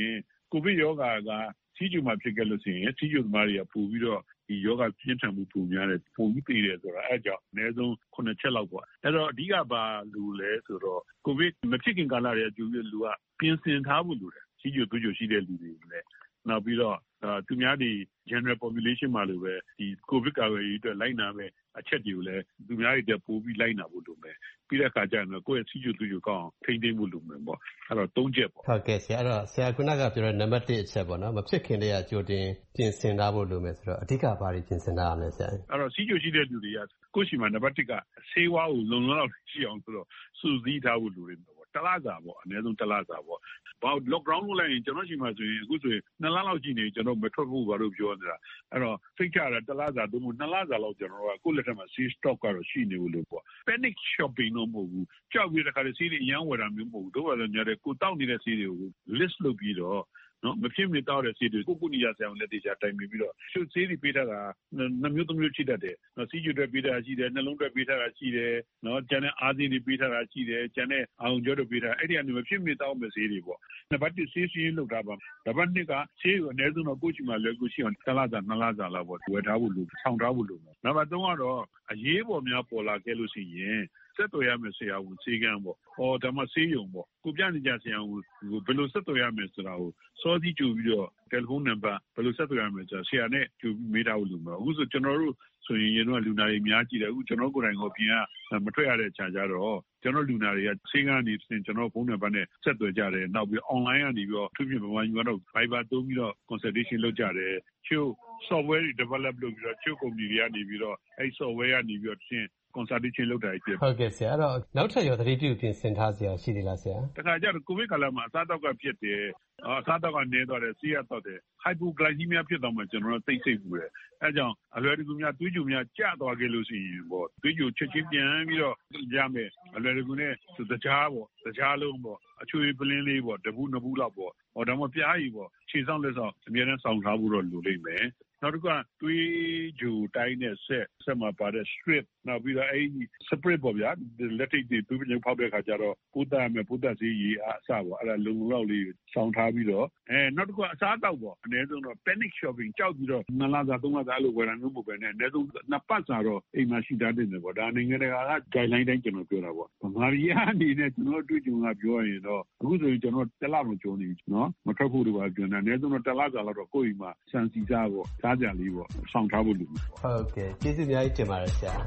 ကိုဗစ်ရောဂါကဆီးချိုမှာဖြစ်ခဲ့လို့ရှိရင်ဆီးချိုသမားတွေကပို့ပြီးတော့ဒီယောဂပြင်းထန်မှုပုံများတယ်ပုံပြီးသေးတယ်ဆိုတာအဲကြောင့်အနည်းဆုံးခုနှစ်ချက်လောက်ပေါ့အဲ့တော့အဓိကဘာလို့လဲဆိုတော့ကိုဗစ်မဖြစ်ခင်ကာလတွေအကျိုးပြလူကပြင်ဆင်ထားဖို့လိုတယ်ဆီးချိုသူ့ချိုရှိတဲ့လူတွေလည်းနောက်ပြီးတော့သူများဒီ general population မှာလိုပဲဒီကိုဗစ်ကာကွယ်ရေးအတွက်လိုက်နာမဲ့အချက်တွေကိုလည်းသူများတွေတက်ပို့ပြီးလိုက်နာဖို့လိုမယ်ပြီးတဲ့အခါကျရင်ကိုယ့်ရဲ့ဆီးချိုသူ့ချိုကောင်းအောင်ထိန်းသိမ်းဖို့လိုမယ်ပေါ့အဲ့တော့သုံးချက်ပေါ့ဟုတ်ကဲ့ဆရာအဲ့တော့ဆရာခုနကပြောတဲ့နံပါတ်တစ်အချက်ပေါ့နော်မဖြစ်ခင်တည်းကကြိုတင်ပြင်ဆင်ထားဖို့လိုမယ်ဆိုတော့အဓိကဘာတွေပြင်ဆင်ထားရမလဲဆရာအဲ့တော့ဆီးချိုရှိတဲ့လူတွေကကိုယ့်ရှိမှာနံပါတ်တစ်ကဆေးဝါးကိုလုံလုံလောက်ရှိအောင်ဆိုတော့စုစည်းထားဖို့လိုတယ်ပေါ့တလားစာပေါ့အနည်းဆုံးတလားစာပေါ့ဘာ lockdown လုပ်လိုက်ရင်ကျွန်တော်ရှိမှဆိုရင်အခုဆိုရင်နှစ်လလောက်ရှိနေကျွန်တော်မထွက်ဖို့ဘာလို့ပြောနေတာအဲ့တော့စိတ်ချရတလားစာသို့မဟုတ်နှစ်လစာလောက်ကျွန်တော်ကကိုယ့်လက်ထက်မှာ sea stock ကတော့ရှိနေလို့ပေါ့ panic shopping တော့မဟုတ်ဘူးကြောက်ပြီးတခါတည်းစီးတွေအရန်ဝယ်တာမျိုးမဟုတ်ဘူးတို့ဘာလို့ညာတဲ့ကိုတောက်နေတဲ့စီးတွေကို list လုပ်ပြီးတော့နော်မဖြစ်မနေတောက်တဲ့စီးတွေကိုကိုကိုနီရဆရာလက်တေချာတိုင်ပြီးပြီးတော့ရှုပ်စီးတွေပေးထားတာနှမျိုးသုံးမျိုးချိတတ်တယ်နော်စီးကျွတ်တွေပေးထားတာရှိတယ်နှလုံးတွေပေးထားတာရှိတယ်နော်ကျန်တဲ့အာသီးတွေပေးထားတာရှိတယ်ကျန်တဲ့အောင်ကျော်တွေပေးထားအဲ့ဒီကနေမဖြစ်မနေတောက်မဲ့စီးတွေပေါ့နံပါတ်တစ်စီးစီးလောက်တာပါနံပါတ်နှစ်ကစီးကိုအနည်းဆုံးတော့ကိုချီမှာလွယ်ကူရှိအောင်တစ်လစာနှစ်လစာလောက်ပေါ့ဝယ်ထားဖို့လိုဆောင်ထားဖို့လိုနံပါတ်သုံးကတော့အရေးပေါ်များပေါ်လာခဲ့လို့ရှိရင်ဆက်သွယ်ရမယ်ဆရာဝန်စေကန်းပေါ့။အော်ဒါမှဆေးရုံပေါ့။ကိုပြနေကြဆရာဝန်ကိုဘယ်လိုဆက်သွယ်ရမယ်ဆိုတာကိုစောစီးကြိုပြီးတော့တယ်လီဖုန်းနံပါတ်ဘယ်လိုဆက်သွယ်ရမယ်ဆိုတာဆရာနဲ့ကြိုပြီးမေးထားလို့မှာ။အခုဆိုကျွန်တော်တို့ဆိုရင်ရင်တော့လူနာတွေများကြည့်တယ်အခုကျွန်တော်ကိုယ်တိုင်ကိုပြင်ကမထွက်ရတဲ့ခြားကြတော့ကျွန်တော်လူနာတွေကဆေးကန်းနေစဉ်ကျွန်တော်ဖုန်းနံပါတ်နဲ့ဆက်သွယ်ကြတယ်နောက်ပြီး online ကနေပြီးတော့သူပြင်ပမာယူတော့ Viber သုံးပြီးတော့ consultation လုပ်ကြတယ်ချို့ software တွေ develop လုပ်ပြီးတော့ချို့ company တွေကနေပြီးတော့အဲ့ software ကနေပြီးတော့ချင်းconsultation လုပ်တာဖြစ်ဟုတ်ကဲ့ဆရာအဲ့တော့နောက်ထပ်ရောသတိပြုပြင်ဆင်ထားစရာရှိသေးလားဆရာတခါကျတော့ကိုဗစ်ကာလမှာအစားအသောက်ကဖြစ်တယ်အစားအသောက်ကနေသွားတယ်ဆေးရတော့တယ် hypoglycemia ဖြစ်တော့မှကျွန်တော်တို့သိစိတ်ဘူးတယ်အဲကြောင့်အလွယ်တကူများသွေးကြိုများကျသွားခဲ့လို့ရှိရင်ပေါ့သွေးကြိုချက်ချင်းပြန်ပြီးတော့ရမယ်အလွယ်တကူနဲ့တကြားပေါ့တကြားလုံးပေါ့အချွေပလင်းလေးပေါ့တပူးနှစ်ပူးလောက်ပေါ့ဟောဒါမှပြားကြီးပေါ့ခြေဆောင်လက်ဆောင်အများနဲ့ဆောင်ထားဖို့တော့လိုလိမ့်မယ်နောက်တစ်ခါသွေးကြိုတိုင်းတဲ့ဆက်ဆက်မှာပါတဲ့ strip နောက်ပြီးတော့အဲ့ဒီ spray ပေါ့ဗျာလက်ထိပ်တွေသွေးပညုံဖောက်တဲ့ခါကျတော့ပိုးတတ်မယ်ပိုးတတ်စေးရေအစပေါ့အဲ့ဒါလုံလုံလောက်လေးဆောင်ထားပြီးတော့အဲနောက်တစ်ခါအစားတောက်ပေါ့အနည်းဆုံးတော့ panic shopping ကြောက်ပြီးတော့နှစ်လစာသုံးလစာအဲ့လိုဝယ်တာမျိုးမဟုတ်ပဲနဲ့အနည်းဆုံးနှစ်ပတ်စာတော့အိမ်မှာရှိထားတဲ့ပေါ့ဒါနိုင်ငံတကာက guideline တိုင်းကျွန်တော်ပြောတာပေါ့ဗမာပြည်အနေနဲ့ကျွန်တော်တွေ့ကြုံကပြောရင်တော့အခုဆိုရင်ကျွန်တော်တစ်လတော့ကြုံနေပြီနော်မထွက်ဖို့တော့ပါပြောနေအနည်းဆုံးတော့တစ်လစာလောက်တော့ကိုယ့်အိမ်မှာစံစီစားပေါ့စားကြလေးပေါ့ဆောင်ထားဖို့လိုပေါ့ဟုတ်ကဲ့ကျေးဇူးအများကြီးတင်ပါတယ်ဆရာ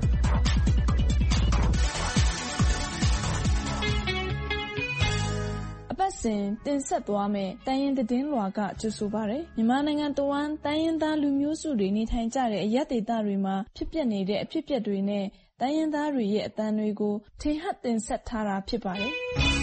အပတ်စဉ်တင်ဆက်သွားမယ့်တိုင်းရင်းသတင်းလွှာကကြိုဆိုပါရယ်မြန်မာနိုင်ငံတဝန်းတိုင်းရင်းသားလူမျိုးစုတွေနေထိုင်ကြတဲ့အရပ်ဒေသတွေမှာဖြစ်ပျက်နေတဲ့အဖြစ်အပျက်တွေနဲ့တိုင်းရင်းသားတွေရဲ့အသံတွေကိုထင်ဟပ်တင်ဆက်ထားတာဖြစ်ပါတယ်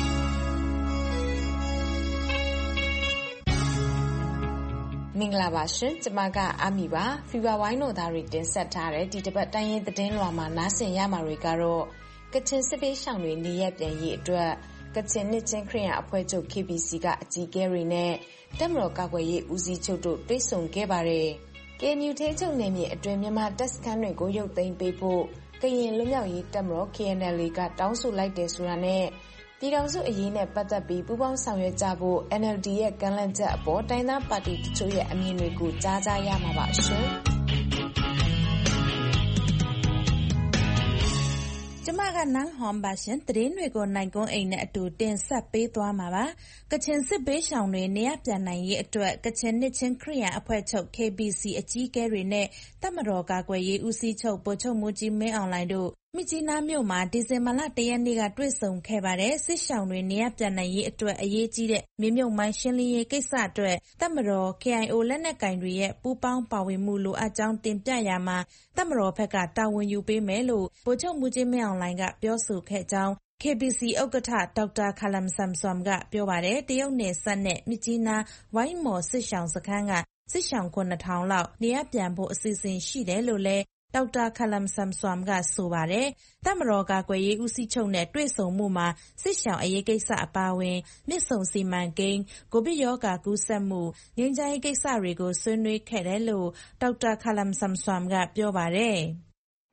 မင်္ဂလာပါရှင်ကျမကအာမီပါဖီဗာဝိုင်းတို့သားတွေတင်ဆက်ထားတဲ့ဒီတစ်ပတ်တိုင်းရင်းသတင်းလွှာမှာနားဆင်ရမှာတွေကတော့ကချင်စစ်ပေးရှောင်တွေနေရပြန်ရေးအတွက်ကချင်နှစ်ချင်းခရစ်ယာန်အဖွဲ့ချုပ် K B C ကအကြီးအကဲတွေနဲ့တပ်မတော်ကာကွယ်ရေးဦးစီးချုပ်တို့တွေ့ဆုံခဲ့ပါတယ်။ K N U ထိန်းချုပ်နယ်မြေအတွင်းမြန်မာတပ်စခန်းတွေကိုရုပ်သိမ်းပေးဖို့ကရင်လွတ်မြောက်ရေးတပ်မတော် K N L A ကတောင်းဆိုလိုက်တယ်ဆိုတာနဲ့ပြည်ထောင်စုအရေးနဲ့ပတ်သက်ပြီးပူးပေါင်းဆောင်ရွက်ကြဖို့ N L D ရဲ့ကမ်းလှမ်းချက်အပေါ်တိုင်းသားပါတီတချို့ရဲ့အမြင်တွေကိုကြားကြရမှာပါရှင်။ကျမကနန်းဟွန်ပါရှင်သတင်းတွေကိုနိုင်ကွန်းအိမ်နဲ့အတူတင်ဆက်ပေးသွားမှာပါကချင်စစ်ဘေးရှောင်တွေနေရပြန်နိုင်ရေးအတွက်ကချင်နှစ်ချင်းခရစ်ယာန်အဖွဲ့ချုပ် K B C အကြီးအကဲတွေနဲ့တပ်မတော်ကာကွယ်ရေးဦးစီးချုပ်ဗိုလ်ချုပ်မှူးကြီးမင်းအောင်လှိုင်တို့မြစ်ကြီးနားမြို့မှာဒီဇင်ဘာလတရက်နေ့ကတွေ့ဆုံခဲ့ပါတယ်စစ်ရှောင်တွေနေရပြန်နိုင်ရေးအတွက်အရေးကြီးတဲ့မြေမြုပ်မိုင်းရှင်းလင်းရေးကိစ္စအတွက်တပ်မတော် K I O လက်နက်ကင်တွေရဲ့ပူးပေါင်းပါဝင်မှုလိုအပ်ကြောင်းတင်ပြရမှာတပ်မတော်ဘက်ကတာဝန်ယူပေးမယ်လို့ဗိုလ်ချုပ်မှူးကြီးမင်းအောင်လှိုင်ကပြောဆိုခဲ့ကြောင်းK B C ဥက္ကဋ္ဌဒေါက်တာခလမ်ဆမ်ဆွမ်ကပြောပါတယ်တရုတ်နယ်စပ်နဲ့မြစ်ကြီးနားဝိုင်းမော်စစ်ရှောင်စခန်းကစစ်ရှောင်ခုနှစ်ထောင်လောက်နေရပြန်ဖို့အစီအစဉ်ရှိတယ်လို့လည်းဒေါက်တာခလမ်ဆမ်ဆွမ်ကဆိုပါတယ်တပ်မတော်ကာကွယ်ရေးဦးစီးချုပ်နဲ့တွေ့ဆုံမှုမှာစစ်ရှောင်အရေးကိစ္စအပါအဝင်မြစ်ဆုံစီမံကိန်းကိုဗစ်ရောဂါကူးစက်မှုငြိမ်းချမ်းရေးကိစ္စတွေကိုဆွေးနွေးခဲ့တယ်လို့ဒေါက်တာခလမ်ဆမ်ဆွမ်ကပြောပါတယ်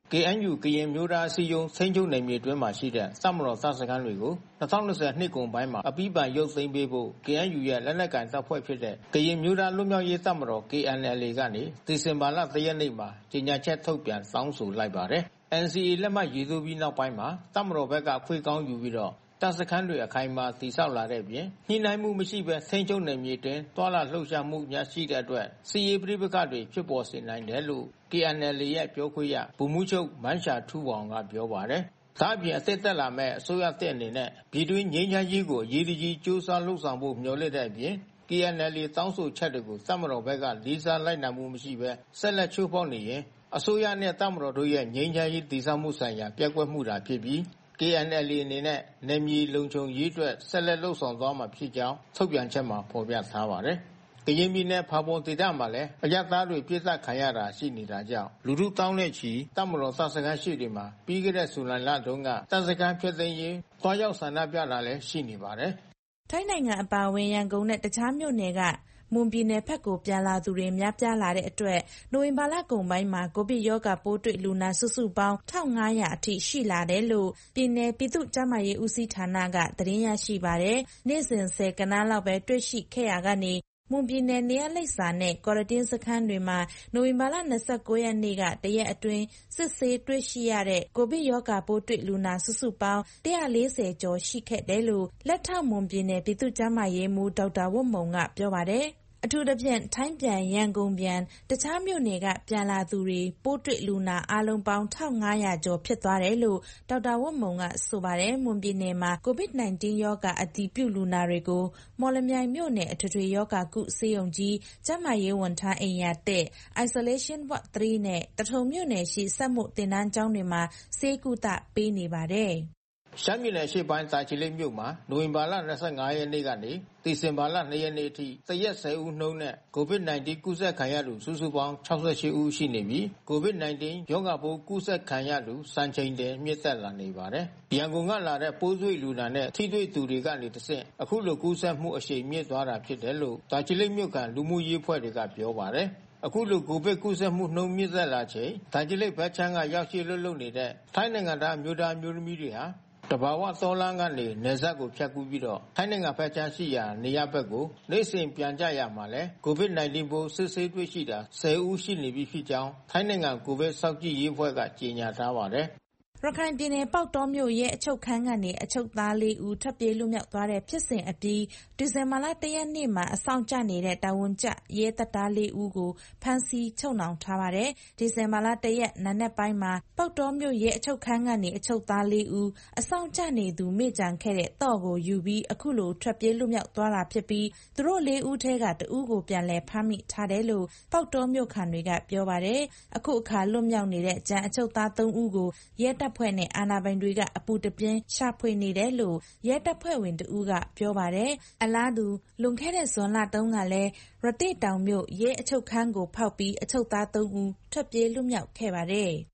ကေအန်ယူ ကရင်မျိုးသားအစည်းအရုံးထိန်းချုပ်နယ်မြေအတွင်းမှာရှိတဲ့တပ်မတော်တပ်စခန်းတွေကို၂၀၂၀နှစ်ကုန်ပိုင်းမှာအပြီးပိုင်ရုပ်သိမ်းပေးဖို့ ကေအန်ယူ ရဲ့လက်နက်ကိုင်တပ်ဖွဲ့ဖြစ်တဲ့ကရင်မျိုးသားလွတ်မြောက်ရေးတပ်မတော် ကေအန်အယ်အေ ကနေဒီဇင်ဘာလ၁ရက်နေ့မှာကြေညာချက်ထုတ်ပြန်တောင်းဆိုလိုက်ပါတယ်။ အန်စီအေ လက်မှတ်ရေးထိုးပြီးနောက်ပိုင်းမှာတပ်မတော်ဘက်ကအခွင့်ကောင်းယူပြီးတော့တပ်စခန်းတွေအခိုင်အမာတည်ဆောက်လာတဲ့အပြင်ညှိနှိုင်းမှုမရှိဘဲထိန်းချုပ်နယ်မြေတွင်တွာလာလှုပ်ရှားမှုများရှိတဲ့အတွက်စီရေးပြိပခတွေဖြစ်ပေါ်စေနိုင်တယ်လို့ ကေအန်အယ်အေ ရဲ့ပြောခွင့်ရဗိုလ်မှူးချုပ်မန်းရှာထူးဝေါင်ကပြောပါတယ်။ဒါ့အပြင်အသစ်တက်လာမဲ့အစိုးရတဲ့အနေနဲ့ပြည်တွင်းငြိမ်းချမ်းရေးကိုအရေးတကြီးကြိုးစားလှုပ်ဆောင်ဖို့မျှော်လင့်တဲ့အပြင် ကေအန်အယ်အေ တောင်းဆိုချက်တွေကိုတပ်မတော်ဘက်ကလေးစားလိုက်နာမှုမရှိဘဲဆက်လက်ချိုးဖောက်နေရင်အစိုးရနဲ့တပ်မတော်တို့ရဲ့ငြိမ်းချမ်းရေးတည်ဆောက်မှုဆိုင်ရာပျက်ကွက်မှုတာဖြစ်ပြီး ကေအန်အယ်အေ အနေနဲ့နယ်မြေလုံခြုံရေးအတွက်ဆက်လက်လှုပ်ဆောင်သွားမှာဖြစ်ကြောင်းထုတ်ပြန်ချက်မှာဖော်ပြထားပါတယ်။ကရင်ပြည်နယ်ဖာပွန်ဒေသမှာလည်းအရပ်သားတွေပြစ်ဒဏ်ခံရတာရှိနေတာကြောင့်လူထုတောင်းတဲ့ချီတပ်မတော်တပ်စခန်းရှိတွေမှာပြီးခဲ့တဲ့ဇူလိုင်လတုန်းကတပ်စခန်းဖြစ်သိမ်းရေးတွားရောက်ဆန္ဒပြတာလည်းရှိနေပါတယ်။ထိုင်းနိုင်ငံအပါအဝင်ရန်ကုန်နဲ့တခြားမြို့နယ်ကမွန်ပြည်နယ်ဘက်ကိုပြန်လာသူတွေများပြားလာတဲ့အတွက်နိုဝင်ဘာလကုန်ပိုင်းမှာကိုဗစ်ရောဂါပိုးတွေ့လူနာစုစုပေါင်း၁၅၀၀အထိရှိလာတယ်လို့ပြည်နယ်ပြည်သူ့ကျန်းမာရေးဦးစီးဌာနကသတင်းရရှိပါတယ်။နေ့စဉ်ဆယ်ဂဏန်းလောက်ပဲတွေ့ရှိခဲ့ရာကနေမွန်ပြည်နယ်နေရလိပ်စာနဲ့ကော်ရတင်းစခန်းတွေမှာနိုဝင်ဘာလ၂၉ရက်နေ့ကတရက်အတွင်းစစ်ဆေးတွေ့ရှိရတဲ့ကိုဗစ်ရောဂါပိုးတွေ့လူနာစုစုပေါင်း၁၄၀ကျော်ရှိခဲ့တယ်လို့လက်ထောက်မွန်ပြည်နယ်ပြည်သူ့ကျန်းမာရေးမှူးဒေါက်တာဝတ်မုံကပြောပါတယ်။အထူးသဖြင့်ထိုင်းပြန်ရန်ကုန်ပြန်တခြားမြို့နယ်ကပြန်လာသူတွေပိုးတွေ့လူနာအလုံးပေါင်း၁၅၀၀ကျော်ဖြစ်သွားတယ်လို့ဒေါက်တာဝတ်မုံကဆိုပါတယ်။မွန်ပြည်နယ်မှာကိုဗစ်၁၉ရောဂါအတည်ပြုလူနာတွေကိုမော်လမြိုင်မြို့နယ်အထွေထွေရောဂါကုဆေးရုံကြီးကျန်းမာရေးဝန်ထမ်းအိမ်ယာတစ် Isolation Ward ၃နဲ့တထုံမြို့နယ်ရှိစက်မှုသင်တန်းကျောင်းတွေမှာဆေးကုသပေးနေပါတယ်။ရှမ်းပြည်နယ်ရှေ့ပိုင်းတာချီလိတ်မြို့မှာနိုဝင်ဘာလ၂၅ရက်နေ့ကနေဒီဇင်ဘာလ၂ရက်နေ့အထိတရက်၁၀ဦးနှုန်းနဲ့ကိုဗစ်၁၉ကူးစက်ခံရသူစုစုပေါင်း၆၈ဦးရှိနေပြီးကိုဗစ်၁၉ရောဂါပိုးကူးစက်ခံရသူစံချိန်တင်မြင့်တက်လာနေပါတယ်။ရန်ကုန်ကလာတဲ့ပိုးတွေ့လူနာနဲ့ထိတွေ့သူတွေကနေတဆင့်အခုလိုကူးစက်မှုအရှိန်မြင့်သွားတာဖြစ်တယ်လို့တာချီလိတ်မြို့ကလူမှုရေးအဖွဲ့တွေကပြောပါတယ်။အခုလိုကိုဗစ်ကူးစက်မှုနှုန်းမြင့်တက်လာချိန်တာချီလိတ်ဘက်ချမ်းကရောက်ရှိလွတ်လွတ်နေတဲ့ထိုင်းနိုင်ငံသားမျိုးသားမျိုးသမီးတွေဟာတဘာဝသောလန်းကနေနယ်စပ်ကိုဖြတ်ကူးပြီးတော့ထိုင်းနိုင်ငံဘက်ချမ်းရှိရာနေရာဘက်ကိုနေ့စဉ်ပြန်ကြရမှာလဲကိုဗစ်၁၉ပိုးစစ်ဆေးတွေ့ရှိတာ၁၀ဦးရှိနေပြီဖြစ်ကြောင်းထိုင်းနိုင်ငံကိုဗစ်စောင့်ကြည့်ရေးအဖွဲ့ကကြေညာထားပါတယ်။ရခိုင်ပြည်နယ်ပေါက်တောမြို့ရဲ့အချုပ်ခန်းကနေအချုပ်သားလေးဦးထွက်ပြေးလွတ်မြောက်သွားတဲ့ဖြစ်စဉ်အပြီးဒီဇင်ဘာလ၁ရက်နေ့မှာအဆောင်ကျနေတဲ့တာဝန်ကျရဲတပ်သားလေးဦးကိုဖမ်းဆီးချုပ်နှောင်ထားပါတယ်။ဒီဇင်ဘာလ၁ရက်နံနက်ပိုင်းမှာပေါက်တောမြို့ရဲ့အချုပ်ခန်းကနေအချုပ်သားလေးဦးအဆောင်ကျနေသူမိကြံခဲ့တဲ့တော့ကိုယူပြီးအခုလိုထွက်ပြေးလွတ်မြောက်သွားတာဖြစ်ပြီးသူတို့လေးဦးထဲကတဦးကိုပြန်လည်ဖမ်းမိထားတယ်လို့ပေါက်တောမြို့ခံတွေကပြောပါတယ်။အခုအခါလွတ်မြောက်နေတဲ့ကျန်အချုပ်သား၃ဦးကိုရဲတပ်ဖွဲ့နဲ့အာဏာပိုင်တွေကအပူတပြင်းရှာဖွေနေတယ်လို့ရဲတပ်ဖွဲ့ဝင်တဦးကပြောပါတယ်။အလားတူလွန်ခဲ့တဲ့ဇွန်လတုန်းကလည်းရသေ့တောင်မြို့ရဲအချုပ်ခန်းကိုဖောက်ပြီးအချုပ်သား၃ဦးထွက်ပြေးလွတ်မြောက်ခဲ့ပါတယ်။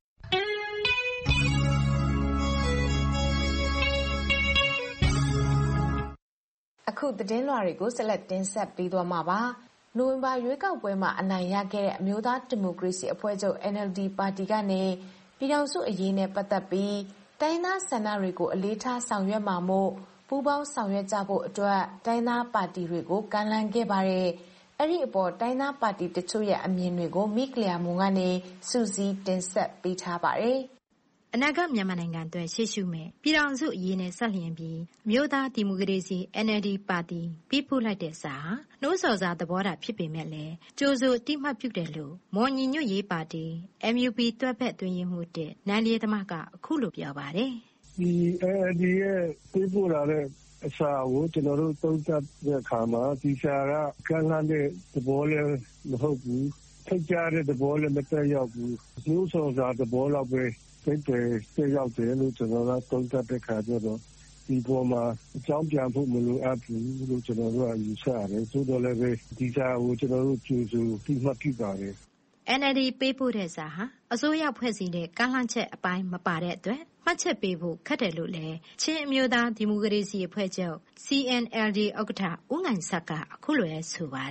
အခုသတင်းလွှာတွေကိုဆက်လက်တင်ဆက်ပေးသွားမှာပါ။နိုဝင်ဘာရွေးကောက်ပွဲမှာအနိုင်ရခဲ့တဲ့အမျိုးသားဒီမိုကရေစီအဖွဲ့ချုပ် အန်အယ်လ်ဒီ ပါတီကနေပြည်ထောင်စုအရေးနဲ့ပတ်သက်ပြီးတိုင်းသားဆန္ဒတွေကိုအလေးထားဆောင်ရွက်မှာမို့ပူးပေါင်းဆောင်ရွက်ကြဖို့အတွက်တိုင်းသားပါတီတွေကိုကမ်းလှမ်းခဲ့ပါတယ်။အဲ့ဒီအပေါ်တိုင်းသားပါတီတချို့ရဲ့အမြင်တွေကိုမိကလျာမွန်ကနေစူးစီးတင်ဆက်ပေးထားပါတယ်။အနာဂတ်မြန်မာနိုင်ငံအတွက်ရှေ့ရှုမဲ့ပြည်ထောင်စုအရေးနဲ့ဆက်လျင်ပြီးမြို့သားဒီမိုကရေစီ အန်အယ်လ်ဒီ ပါတီပြီးပို့လိုက်တဲ့စာဟာနှိုးဆော်စာသဘောတာဖြစ်ပေမဲ့လည်းကြိုးစိုးတိမှတ်ပြုတယ်လို့မော်ညီညွတ်ရေးပါတီ အမ်ယူပီ တွဲဖက်တွင်ရင်မှုတဲ့နန်းလေးသမားကအခုလိုပြောပါတယ်။ဒီ အန်အယ်လ်ဒီ ရဲ့ပြီးပို့လာတဲ့အစာကိုကျွန်တော်တို့သုံးသပ်တဲ့အခါမှာဒီစာကကန့်လန့်တဲ့သဘောလည်းမဟုတ်ဘူး။ထိတ်ကြတဲ့သဘောလည်းမတက်ရောက်ဘူး။နှိုးဆော်စာသဘောလောက်ပဲစိတ်တွေစိတ်ရောက်တယ်လို့ကျွန်တော်ကသုံးသပ်တဲ့ခါကျတော့ဒီပေါ်မှာအကြောင်းပြန်ဖို့မလိုအပ်ဘူးလို့ကျွန်တော်တို့ကယူဆရတယ်သို့တော်လည်းပဲဒီစာကိုကျွန်တော်တို့ကြိုးစိုးပြီးမှတ်ပြပါတယ်အန်အယ်လ်ဒီပေးပို့တဲ့စာဟာအစိုးရဖွဲ့စည်းတဲ့ကန့်လန့်ချက်အပိုင်းမပါတဲ့အတွက်မှတ်ချက်ပေးဖို့ခက်တယ်လို့လည်းချင်းအမျိုးသားဒီမိုကရေစီအဖွဲ့ချုပ် စီ အန် အယ်လ် ဒီ ဥက္ကဋ္ဌဦးငိုင်ဆက်ကအခုလိုဆိုပါတယ်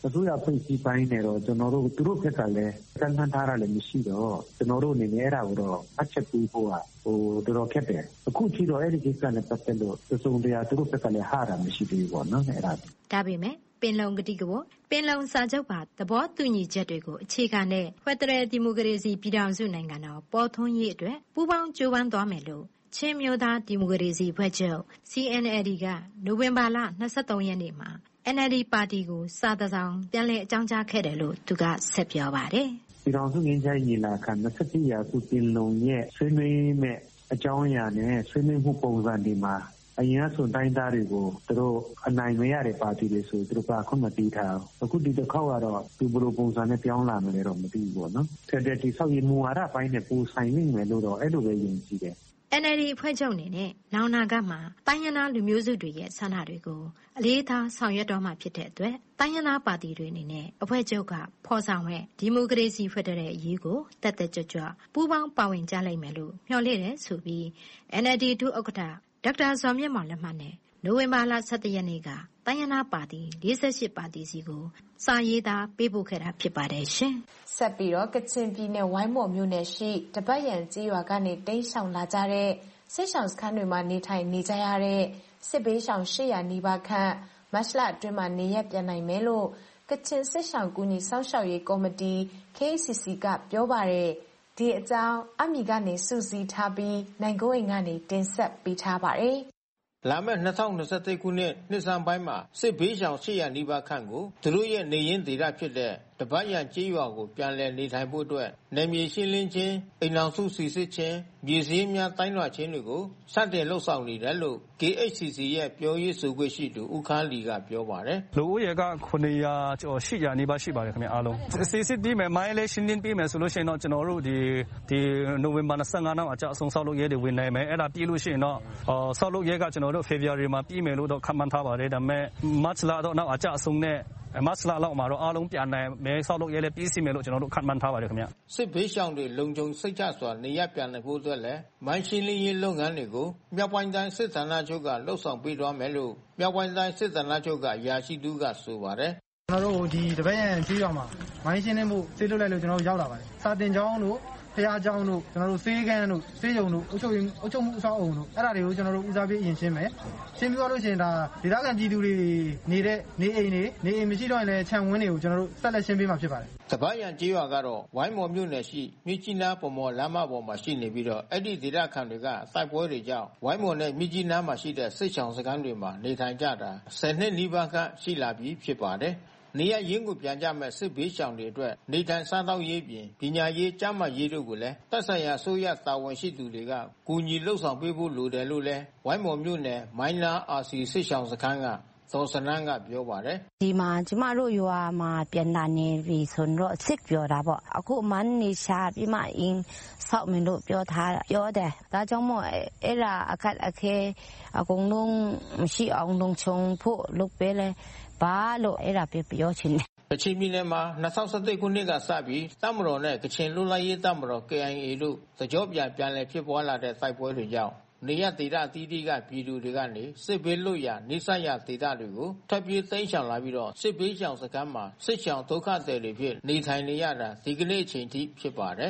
အစိုးရဖွဲ့စည်းပိုင်းနဲ့တော့ကျွန်တော်တို့သူတို့ဘက်ကလည်းကန့်သတ်ထားတာလည်းမရှိတော့ကျွန်တော်တို့အနေနဲ့အဲ့ဒါကိုတော့အချက်ပေးဖို့ကဟိုတော်တော်ခက်တယ်အခုထိတော့အဲ့ဒီကိစ္စနဲ့ပတ်သက်လို့သစုံတရားသူတို့ဘက်ကလည်းဟာတာမရှိသေးဘူးပေါ့နော်အဲ့ဒါဒါပေမဲ့ပင်လုံကတိကဝပင်လုံစာချုပ်ပါသဘောတူညီချက်တွေကိုအခြေခံတဲ့ဖက်ဒရယ်ဒီမိုကရေစီပြည်ထောင်စုနိုင်ငံတော်ပေါ်ထွန်းရေးအတွက်ပူးပေါင်းကြိုးပမ်းသွားမယ်လို့ချင်းမျိုးသားဒီမိုကရေစီဖွဲ့ချုပ် C N L D ကနိုဝင်ဘာလ၂၃ရက်နေ့မှာ N L D ပါတီကိုစာတစောင်ပြန်လည်အကြောင်းကြားခဲ့တယ်လို့သူကဆက်ပြောပါတယ်။ပြည်ထောင်စုငြိမ်းချမ်းရေးညီလာခံ၂၁ရာစုပင်လုံရဲ့ဆွေးနွေးမဲ့အကြောင်းအရာနဲ့ဆွေးနွေးမှုပုံစံတွေမှာအရင်ကဆိုတိုင်းသားတွေကိုသူတို့အနိုင်မရတဲ့ပါတီတွေဆိုသူတို့ကခုမှတီးထားအခုဒီတစ်ခေါက်ကတော့သူဘယ်လိုပုံစံနဲ့ပြောင်းလာမလဲတော့မသိဘူးပေါ့နော်။ဆက်တဲ့ဒီဆောက်ရည်မူဝါဒပိုင်းနဲ့ပူဆိုင်နေမယ်လို့တော့အဲ့လိုပဲယုံကြည်တယ်။ N L D အဖွဲ့ချုပ်အနေနဲ့နောင်နာကမှာတိုင်းရင်းသားလူမျိုးစုတွေရဲ့ဆန္ဒတွေကိုအလေးထားဆောင်ရွက်တော့မှာဖြစ်တဲ့အတွက်တိုင်းရင်းသားပါတီတွေအနေနဲ့အဖွဲ့ချုပ်ကဖော်ဆောင်တဲ့ဒီမိုကရေစီဖက်ဒရယ်အရေးကိုတက်တက်ကြွကြွပူးပေါင်းပါဝင်ကြလိမ့်မယ်လို့မျှော်လင့်တယ်ဆိုပြီး N L D ဒုဥက္ကဋ္ဌဒေါက်တာဇော်မြင့်မောင်လက်မှတ်နဲ့နိုဝင်ဘာလ၁၁ရက်နေ့ကတိုင်းရင်းသားပါတီ၄၈ပါတီစီကိုစာရေးသားပေးပို့ခဲ့တာဖြစ်ပါတယ်ရှင်။ဆက်ပြီးတော့ကချင်ပြည်နယ်ဝိုင်းမော်မြို့နယ်ရှိတပတ်ရန်ကျေးရွာကနေတိမ်းရှောင်လာကြတဲ့စစ်ရှောင်စခန်းတွေမှာနေထိုင်နေကြရတဲ့စစ်ဘေးရှောင်၈၀၀နီးပါးခန့်မတ်လအတွင်းမှာနေရပ်ပြန်နိုင်မယ်လို့ကချင်စစ်ရှောင်ကူညီစောင့်ရှောက်ရေးကော်မတီ K A C C ကပြောပါတယ်။ဒီအကြောင်းအမီကနေစုစည်းထားပြီးနိုင်ကိုအိမ်ကနေတင်ဆက်ပေးထားပါတယ်။လာမယ့်၂၀၂၁ခုနှစ်နှစ်ဆန်းပိုင်းမှာစစ်ဘေးရှောင်၈၀၀နီးပါးခန့်ကိုသူတို့ရဲ့နေရင်းဒေသဖြစ်တဲ့တပတ်ရန်ကျေးရွာကိုပြန်လည်နေထိုင်ဖို့အတွက်နယ်မြေရှင်းလင်းခြင်းအိမ်အောင်စုစီစစ်ခြင်းမြေစည်းများတိုင်းလွှာခြင်းတွေကိုစတင်လှုပ်ဆောင်နေတယ်လို့ K H C C ရဲ့ပြောရေးဆိုခွင့်ရှိသူဦးခမ်းလီကပြောပါတယ်။လူဦးရေကခုနှစ်ရာကျော်၈ရာနီးပါးရှိပါတယ်ခင်ဗျအားလုံး။စီစစ်ပြီးမယ်မိုင်းလေးရှင်းလင်းပြီးမယ်ဆိုလို့ရှိရင်တော့ကျွန်တော်တို့ဒီဒီနိုဝင်ဘာ၂၅နောက်အကြအဆုံးဆောက်လုပ်ရေးတွေဝင်နိုင်မယ်။အဲ့ဒါပြီးလို့ရှိရင်တော့ဆောက်လုပ်ရေးကကျွန်တော်တို့ February မှာပြီးမယ်လို့တော့ခန့်မှန်းထားပါတယ်။ဒါပေမဲ့ March လတော့နောက်အကြအဆုံးနဲ့မတ်လလောက်မှာတော့အားလုံးပြန်နိုင်မယ်ဆောက်လုပ်ရေးလည်းပြီးစီမယ်လို့ကျွန်တော်တို့ခန့်မှန်းထားပါတယ်ခင်ဗျစစ်ဘေးရှောင်တွေလုံခြုံစိတ်ချစွာနေရပြန်နိုင်ဖို့အတွက်လည်းမိုင်းရှင်းလင်းရေးလုပ်ငန်းတွေကိုမြောက်ပိုင်းတိုင်းစစ်ဌာနချုပ်ကလှုပ်ဆောင်ပေးသွားမယ်လို့မြောက်ပိုင်းတိုင်းစစ်ဌာနချုပ်ကအရာရှိသူကဆိုပါတယ်ကျွန်တော်တို့ဒီတပတ်ရန်ကြေးရွာမှာမိုင်းရှင်းလင်းမှုစေလွတ်လိုက်လို့ကျွန်တော်တို့ရောက်လာပါတယ်စာတင်ကျောင်းတို့ဖျားเจ้าတို့ကျွန်တော်တို့စေးကန်းတို့စေးရုံတို့အုပ်ချုပ်ရေးအုပ်ချုပ်မှုအဆောက်အုံတို့အဲ့ဒါတွေကိုကျွန်တော်တို့ဦးစားပေးအရင်ရှင်းမယ်ရှင်းပြီးတော့လို့ရှိရင်ဒါဒေသခံပြည်သူတွေနေတဲ့နေအိမ်တွေနေအိမ်မရှိတော့ရင်လည်းခြံဝင်းတွေကိုကျွန်တော်တို့ဆက်လက်ရှင်းပေးမှာဖြစ်ပါတယ်တပတ်ရန်ကြေးရွာကတော့ဝိုင်းမော်မြို့နယ်ရှိမြစ်ကြီးနားပေါ်မော်လမ်းမပေါ်မှာရှိနေပြီးတော့အဲ့ဒီဒေသခံတွေကစိုက်ပွဲတွေကြောင့်ဝိုင်းမော်နဲ့မြစ်ကြီးနားမှာရှိတဲ့စစ်ချောင်စခန်းတွေမှာနေထိုင်ကြတာဆယ်နှစ်နီးပါးခန့်ရှိလာပြီဖြစ်ပါတယ်နေရရင်းကိုပြန်ကြမဲ့စစ်ဘေးရှောင်တွေအတွက်နေထိုင်စားသောက်ရေးပြင်ပညာရေးကျန်းမာရေးတို့ကိုလည်းသက်ဆိုင်ရာဆိုရတာဝန်ရှိသူတွေကကူညီလှုပ်ဆောင်ပေးဖို့လိုတယ်လို့လည်းဝိုင်းမော်မြို့နယ်မိုင်းနာအာစီစစ်ရှောင်စခန်းကသောစနန်းကပြောပါတယ်ဒီမှာကျမတို့ရွာမှာပြန်လာနေပြီဆိုတော့စစ်ပြောတာပေါ့အခုမန်နေရှာပြီးမှအင်းဆောက်မင်းတို့ပြောထားပြောတယ်ဒါကြောင့်မို့အဲ့ဒါအခက်အခဲအကုန်လုံးမရှိအောင်လုံခြုံဖို့လုပ်ပေးလဲဘာလို့အဲ့ဒါပြောချင်တယ်ကချင်ပြည်နယ်မှာ၂၀၁၁ခုနှစ်ကစပြီးတပ်မတော်နဲ့ကချင်လွတ်လပ်ရေးတပ်မတော် K I A တို့သကြောပြန်ပြန်လည်ဖြစ်ပွားလာတဲ့တိုက်ပွဲတွေကြောင့်နေရဒေသအသီးသီးကပြည်သူတွေကနေစစ်ဘေးလွတ်ရာနေဆက်ရဒေသတွေကိုထွက်ပြေးသိမ်းရှောင်လာပြီးတော့စစ်ဘေးရှောင်စခန်းမှာစစ်ရှောင်ဒုက္ခသည်တွေဖြစ်နေထိုင်နေရတာဒီကနေ့အချိန်ထိဖြစ်ပါတယ်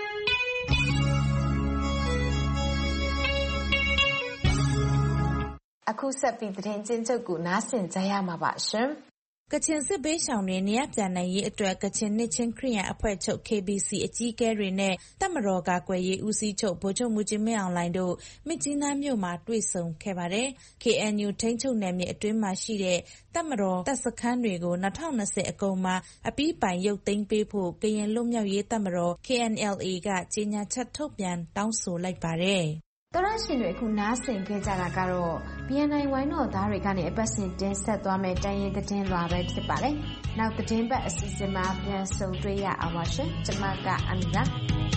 အခုဆက်ပြီးသတင်းချင်းချုပ်ကိုနားဆင်ကြရမှာပါရှင်ကချင်စစ်ဘေးရှောင်တွေနေရပြန်နိုင်ရေးအတွက်ကချင်နှစ်ချင်းခရစ်ယာန်အဖွဲ့ချုပ် K B C အကြီးအကဲတွေနဲ့တပ်မတော်ကာကွယ်ရေးဦးစီးချုပ်ဗိုလ်ချုပ်မှူးကြီးမင်းအောင်လှိုင်တို့မြစ်ကြီးနားမြို့မှာတွေ့ဆုံခဲ့ပါတယ်။ K N U ထိန်းချုပ်နယ်မြေအတွင်းမှာရှိတဲ့တပ်မတော်တပ်စခန်းတွေကို၂၀၂၀အကုန်မှာအပြီးပိုင်ရုပ်သိမ်းပေးဖို့ကရင်လွတ်မြောက်ရေးတပ်မတော် K N L A ကကြေညာချက်ထုတ်ပြန်တောင်းဆိုလိုက်ပါတယ်။တော်ရရှင်တွေအခုနားဆင်ခဲ့ကြတာကတော့ B N I ဝိုင်းတော်သားတွေကနေအပတ်စဉ်တင်ဆက်သွားမယ့်တိုင်းရင်းသတင်းလွှာပဲဖြစ်ပါတယ်။နောက်သတင်းပတ်အစီအစဉ်မှာပြန်ဆုံတွေ့ရအောင်ပါရှင်။ကျွန်မကအမီပါ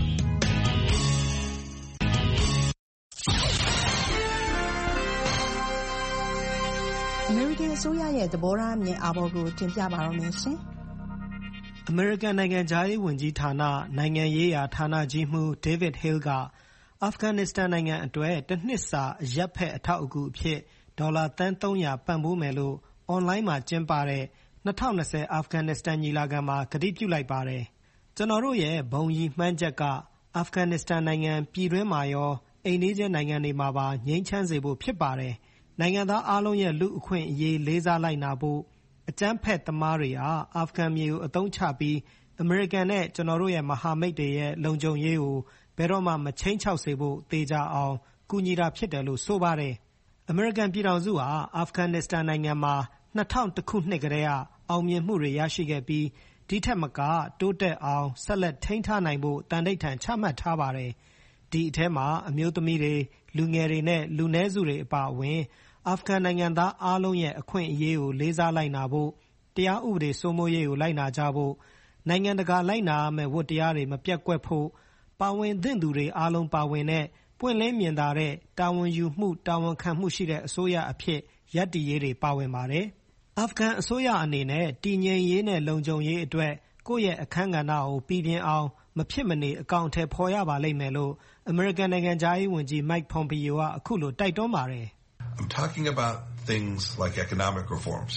အမေရိကန်အစိုးရရဲ့သဘောထားအမြင်အာဘော်ကိုတင်ပြပါတော့မယ်ရှင်။အမေရိကန်နိုင်ငံခြားရေးဝန်ကြီးဌာနနိုင်ငံရေးရာဌာနကြီးမှူး David Hale ကအာဖဂန်နစ္စတန်နိုင်ငံအတွက်တစ်နှစ်စာအရပ်ဖက်အထောက်အကူအဖြစ်ဒေါ်လာသန်းသုံးရာပံ့ပိုးမယ်လို့အွန်လိုင်းမှာကျင်းပတဲ့၂၀၂၀ အာဖဂန်နစ္စတန်ညီလာခံမှာကတိပြုလိုက်ပါတယ်။ကျွန်တော်တို့ရဲ့ဘုံရည်မှန်းချက်ကအာဖဂန်နစ္စတန်နိုင်ငံပြည်တွင်းမှာရောအိမ်နီးချင်းနိုင်ငံတွေမှာပါငြိမ်းချမ်းစေဖို့ဖြစ်ပါတယ်။နိုင်ငံသားအားလုံးရဲ့လူ့အခွင့်အရေးလေးစားလိုက်နာဖို့အကြမ်းဖက်သမားတွေဟာအာဖဂန်မြေကိုအသုံးချပြီးအမေရိကန်နဲ့ကျွန်တော်တို့ရဲ့မဟာမိတ်တွေရဲ့လုံခြုံရေးကိုဘယ်တော့မှမချိန်းချောက်စေဖို့သေချာအောင်ကူညီတာဖြစ်တယ်လို့ဆိုပါတယ်။အမေရိကန်ပြည်ထောင်စုဟာအာဖဂန်နစ္စတန်နိုင်ငံမှာ၂၀၀၁ခုနှစ်ကတည်းကအောင်မြင်မှုတွေရရှိခဲ့ပြီးဒီထက်မကတိုးတက်အောင်ဆက်လက်ထိန်းထားနိုင်ဖို့တန်ဋိဌာန်ချမှတ်ထားပါတယ်။ဒီအထဲမှာအမျိုးသမီးတွေလူငယ်တွေနဲ့လူနည်းစုတွေအပါအဝင်အာဖဂန်နိုင်ငံသားအားလုံးရဲ့အခွင့်အရေးကိုလေးစားလိုက်နာဖို့တရားဥပဒေစိုးမိုးရေးကိုလိုက်နာကြဖို့နိုင်ငံတကာလိုက်နာရမယ့်ဝတ္တရားတွေမပြတ်ကွက်ဖို့ပါဝင်သင့်သူတွေအားလုံးပါဝင်တဲ့ပွင့်လင်းမြင်သာတဲ့တာဝန်ယူမှုတာဝန်ခံမှုရှိတဲ့အစိုးရအဖြစ်ရပ်တည်ရေးတွေပါဝင်ပါတယ်။အာဖဂန်အစိုးရအနေနဲ့တည်ငြိမ်ရေးနဲ့လုံခြုံရေးအတွက်ကိုယ့်ရဲ့အခန်းကဏ္ဍကိုပြည်ပြင်းအောင်မဖြစ်မနေအကောင်အထည်ဖော်ရပါလိမ့်မယ်လို့အမေရိကန်နိုင်ငံခြားရေးဝန်ကြီး Mike Pompeo ကအခုလိုတိုက်တွန်းပါတယ်။ I'm talking about things like economic reforms,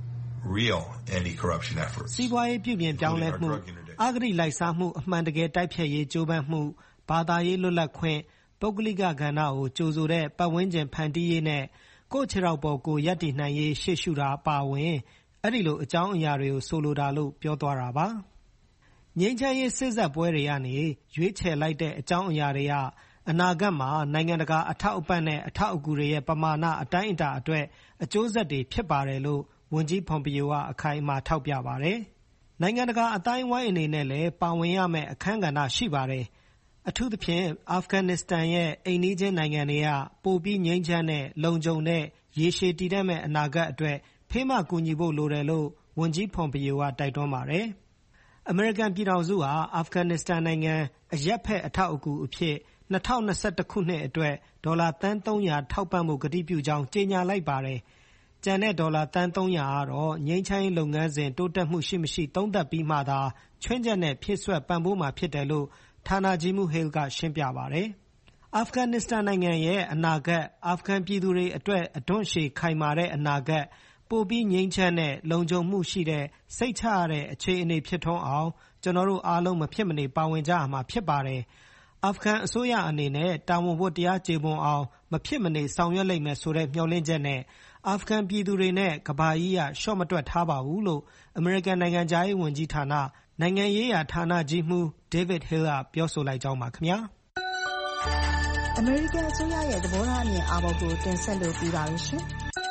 real anti-corruption efforts. စီးပွားရေးပြုပြင်ပြောင်းလဲမှုအဂတိလိုက်စားမှုအမှန်တကယ်တိုက်ဖျက်ရေးကြိုးပမ်းမှုဘာသာရေးလွတ်လပ်ခွင့်ပုဂ္ဂလိကကဏ္ဍကိုကြိုဆိုတဲ့ပတ်ဝန်းကျင်ဖန်တီးရေးနဲ့ကိုယ့်ခြေထောက်ပေါ်ကိုရပ်တည်နိုင်ရေးရှေ့ရှုတာပါဝင်အဲ့ဒီလိုအကြောင်းအရာတွေကိုဆိုလိုတာလို့ပြောသွားတာပါငြိမ်းချမ်းရေးစစ်ဆက်ပွဲတွေကနေရွေးချယ်လိုက်တဲ့အကြောင်းအရာတွေကအနာဂတ်မှာနိုင်ငံတကာအထောက်အပံ့နဲ့အထောက်အကူတွေရဲ့ပမာဏအတိုင်းအတာအတွက်အကျိုးဆက်တွေဖြစ်ပါတယ်လို့ဝန်ကြီးဖွန်ပီယိုကအခိုင်အမာထောက်ပြပါတယ်နိုင်ငံတကာအတိုင်းဝိုင်းအနေနဲ့လည်းပါဝင်ရမယ့်အခန်းကဏ္ဍရှိပါတယ်အထူးသဖြင့်အာဖဂန်နစ္စတန်ရဲ့အိမ်နီးချင်းနိုင်ငံတွေကပိုပြီးငြိမ်းချမ်းတဲ့လုံခြုံတဲ့ရေရှည်တည်တံ့မဲ့အနာဂတ်အတွက်ဖေးမကူညီဖို့လိုတယ်လို့ဝန်ကြီးဖွန်ပီယိုကတိုက်တွန်းပါတယ်အမေရိကန်ပြည်ထောင်စုဟာအာဖဂန်နစ္စတန်နိုင်ငံအရက်ဖက်အထောက်အကူအဖြစ်၂၀၂၁ခုနှစ်အတွက်ဒေါ်လာသန်း၃၀၀ထောက်ပံ့မှုကတိပြုကြောင်းကြေညာလိုက်ပါတယ်ကျန်တဲ့ဒေါ်လာသန်း၃၀၀ကတော့ငြိမ်းချမ်းရေးလုပ်ငန်းစဉ်တိုးတက်မှုရှိမရှိသုံးသပ်ပြီးမှသာချွင်းချက်နဲ့ဖြည့်ဆွက်ပံ့ပိုးမှာဖြစ်တယ်လို့ဌာနကြီးမှုဟေးလ်ကရှင်းပြပါတယ်အာဖဂန်နစ္စတန်နိုင်ငံရဲ့အနာဂတ်အာဖဂန်ပြည်သူတွေအတွက်အဒွန့်ရှည်ခိုင်မာတဲ့အနာဂတ်ပိုပြီးငြိမ်းချမ်းတဲ့လုံခြုံမှုရှိတဲ့စိတ်ချရတဲ့အခြေအနေဖြစ်ထွန်းအောင်ကျွန်တော်တို့အားလုံးမဖြစ်မနေပါဝင်ကြရမှာဖြစ်ပါတယ်အာဖဂန်အစိုးရအနေနဲ့တာဝန်ဝတ္တရားကျေပွန်အောင်မဖြစ်မနေဆောင်ရွက်လိမ့်မယ်ဆိုတဲ့မျှော်လင့်ချက်နဲ့အာဖဂန်ပြည်သူတွေနဲ့ကမ္ဘာကြီးကရှော့မတွက်ထားပါဘူးလို့အမေရိကန်နိုင်ငံခြားရေးဝန်ကြီးဌာနနိုင်ငံရေးရာဌာနကြီးမှူး David Hill ကပြောဆိုလိုက်ကြောင်းပါခင်ဗျာအမေရိကန်အစိုးရရဲ့သဘောထားအမြင်အာဘော်ကိုတင်ဆက်လို့ပြီးပါရရှင်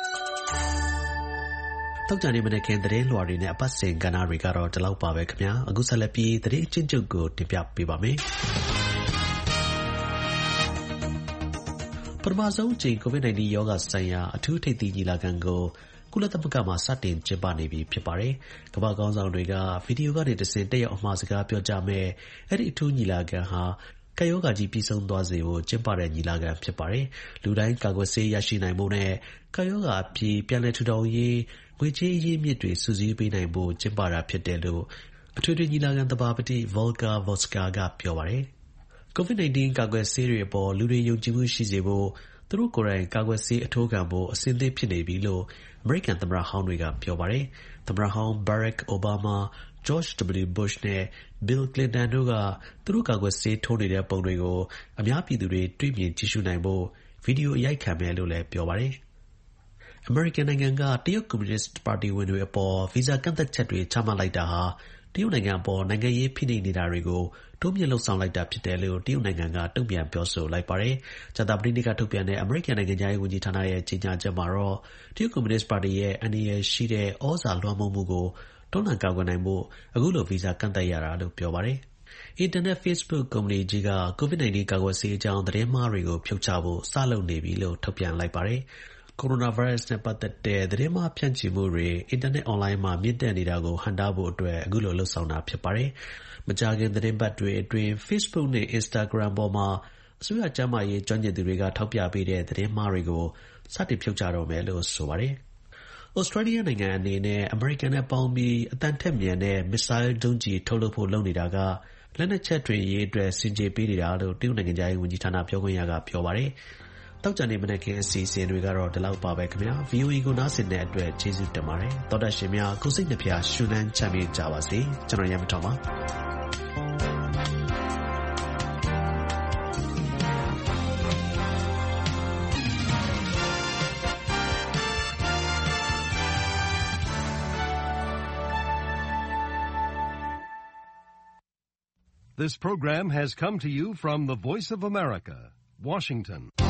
တောက်ကြနေမနေ့ခင်သတင်းလွှာတွေနဲ့အပတ်စဉ်ကဏ္ဍတွေကတော့ဒီလောက်ပါပဲခင်ဗျာအခုဆက်လက်ပြီးသတင်းအချင်းချုပ်ကိုတင်ပြပေးပါမယ်ပထမဆုံးချိန် ကိုဗစ်-19 ရောဂါဆိုင်ရာအထူးထိပ်သီးညီလာခံကိုကုလသမဂ္ဂမှာစတင်ကျင်းပနေပြီဖြစ်ပါတယ်။ကမ္ဘာခေါင်းဆောင်တွေကဗီဒီယိုကနေတဆင့်တက်ရောက်အမှာစကားပြောကြမယ်အဲ့ဒီအထူးညီလာခံဟာကပ်ရောဂါကြီးပြီးဆုံးသွားစေဖို့ကျင်းပတဲ့ညီလာခံဖြစ်ပါတယ်။လူတိုင်းကာကွယ်ဆေးရရှိနိုင်ဖို့နဲ့ကပ်ရောဂါအပြီးပြန်လည်ထူထောင်ရေးငွေကြေးအရင်းအမြစ်တွေစုစည်းပေးနိုင်ဖို့ကျင်းပတာဖြစ်တယ်လို့အထွေထွေညီလာခံသဘာပတိ Volker Voska ကပြောပါတယ်။ကိုဗစ်-19 ကာကွယ်ဆေးတွေအပေါ်လူတွေယုံကြည်မှုရှိစေဖို့သူတို့ကိုယ်တိုင်ကာကွယ်ဆေးအထိုးခံဖို့အဆင်သင့်ဖြစ်နေပြီလို့အမေရိကန်သမ္မတဟောင်းတွေကပြောပါတယ်။သမ္မတဟောင်း Barack Obama, George W. Bush နဲ့ Bill Clinton တို့ကသူတို့ကာကွယ်ဆေးထိုးနေတဲ့ပုံတွေကိုအများပြည်သူတွေတွေ့မြင်ကြည့်ရှုနိုင်ဖို့ဗီဒီယိုအရိုက်ခံမယ်လို့လည်းပြောပါတယ်။အမေရိကန်နိုင်ငံကတရုတ်ကွန်မြူနစ်ပါတီဝင်တွေအပေါ်ဗီဇာကန့်သတ်ချက်တွေချမှတ်လိုက်တာဟာတရုတ်နိုင်ငံအပေါ်နိုင်ငံရေးဖိနှိပ်နေတာတွေကိုတိုးမြင့်လှုပ်ဆောင်လိုက်တာဖြစ်တယ်လို့တရုတ်နိုင်ငံကတုံ့ပြန်ပြောဆိုလိုက်ပါတယ်။ကြာသပတေးနေ့ကထုတ်ပြန်တဲ့အမေရိကန်နိုင်ငံခြားရေးဝန်ကြီးဌာနရဲ့ကြေညာချက်မှာတော့တရုတ်ကွန်မြူနစ်ပါတီရဲ့အန္တရာယ်ရှိတဲ့ဩဇာလွှမ်းမိုးမှုကိုတွန်းလှန်ကာကွယ်နိုင်ဖို့အခုလိုဗီဇာကန့်သတ်ရတာလို့ပြောပါတယ်။အင်တာနက် Facebook ကုမ္ပဏီကြီးကကိုဗစ်-19 ကာကွယ်ဆေးအကြောင်းသတင်းမှားတွေကိုဖြုတ်ချဖို့စလုပ်နေပြီလို့ထုတ်ပြန်လိုက်ပါတယ်။ကိုရိုနာဗိုင်းရပ်စ်နဲ့ပတ်သက်တဲ့သတင်းမှားဖြန့်ချိမှုတွေအင်တာနက်အွန်လိုင်းမှာမြင့်တက်နေတာကိုဟန့်တားဖို့အတွက်အခုလိုလှုပ်ဆောင်တာဖြစ်ပါတယ်။မကြာခင်သတင်းပတ်တွေအတွင်း Facebook နဲ့ Instagram ပေါ်မှာအစိုးရကျန်းမာရေးကျွမ်းကျင်သူတွေကထောက်ပြပေးတဲ့သတင်းမှားတွေကိုစတင်ဖြုတ်ချတော့မယ်လို့ဆိုပါတယ်။ဩစတြေးလျနိုင်ငံအနေနဲ့အမေရိကန်နဲ့ပေါင်းပြီးအတန်ထက်မြန်တဲ့မစ်ဆိုင်းဒုံးကျည်ထုတ်လုပ်ဖို့လုပ်နေတာကလက်နက်ချက်တွေရေးအတွက်စင်ကြေပေးနေတာလို့တရုတ်နိုင်ငံခြားရေးဝန်ကြီးဌာနပြောခွင့်ရကပြောပါတယ်။တောက်ကြနေမနေ့ကင်းအစီအစဉ်တွေကတော့ဒီလောက်ပါပဲခင်ဗျာ V O A ကိုနားဆင်တဲ့အတွက်ကျေးဇူးတင်ပါတယ်တော်တာရှင်များကိုစိတ်နှပြရှုနှမ်းချမ်းမြေ့ကြပါစေကျွန်တော်ရမတော်ပါ This program has come to you from the Voice of America, Washington.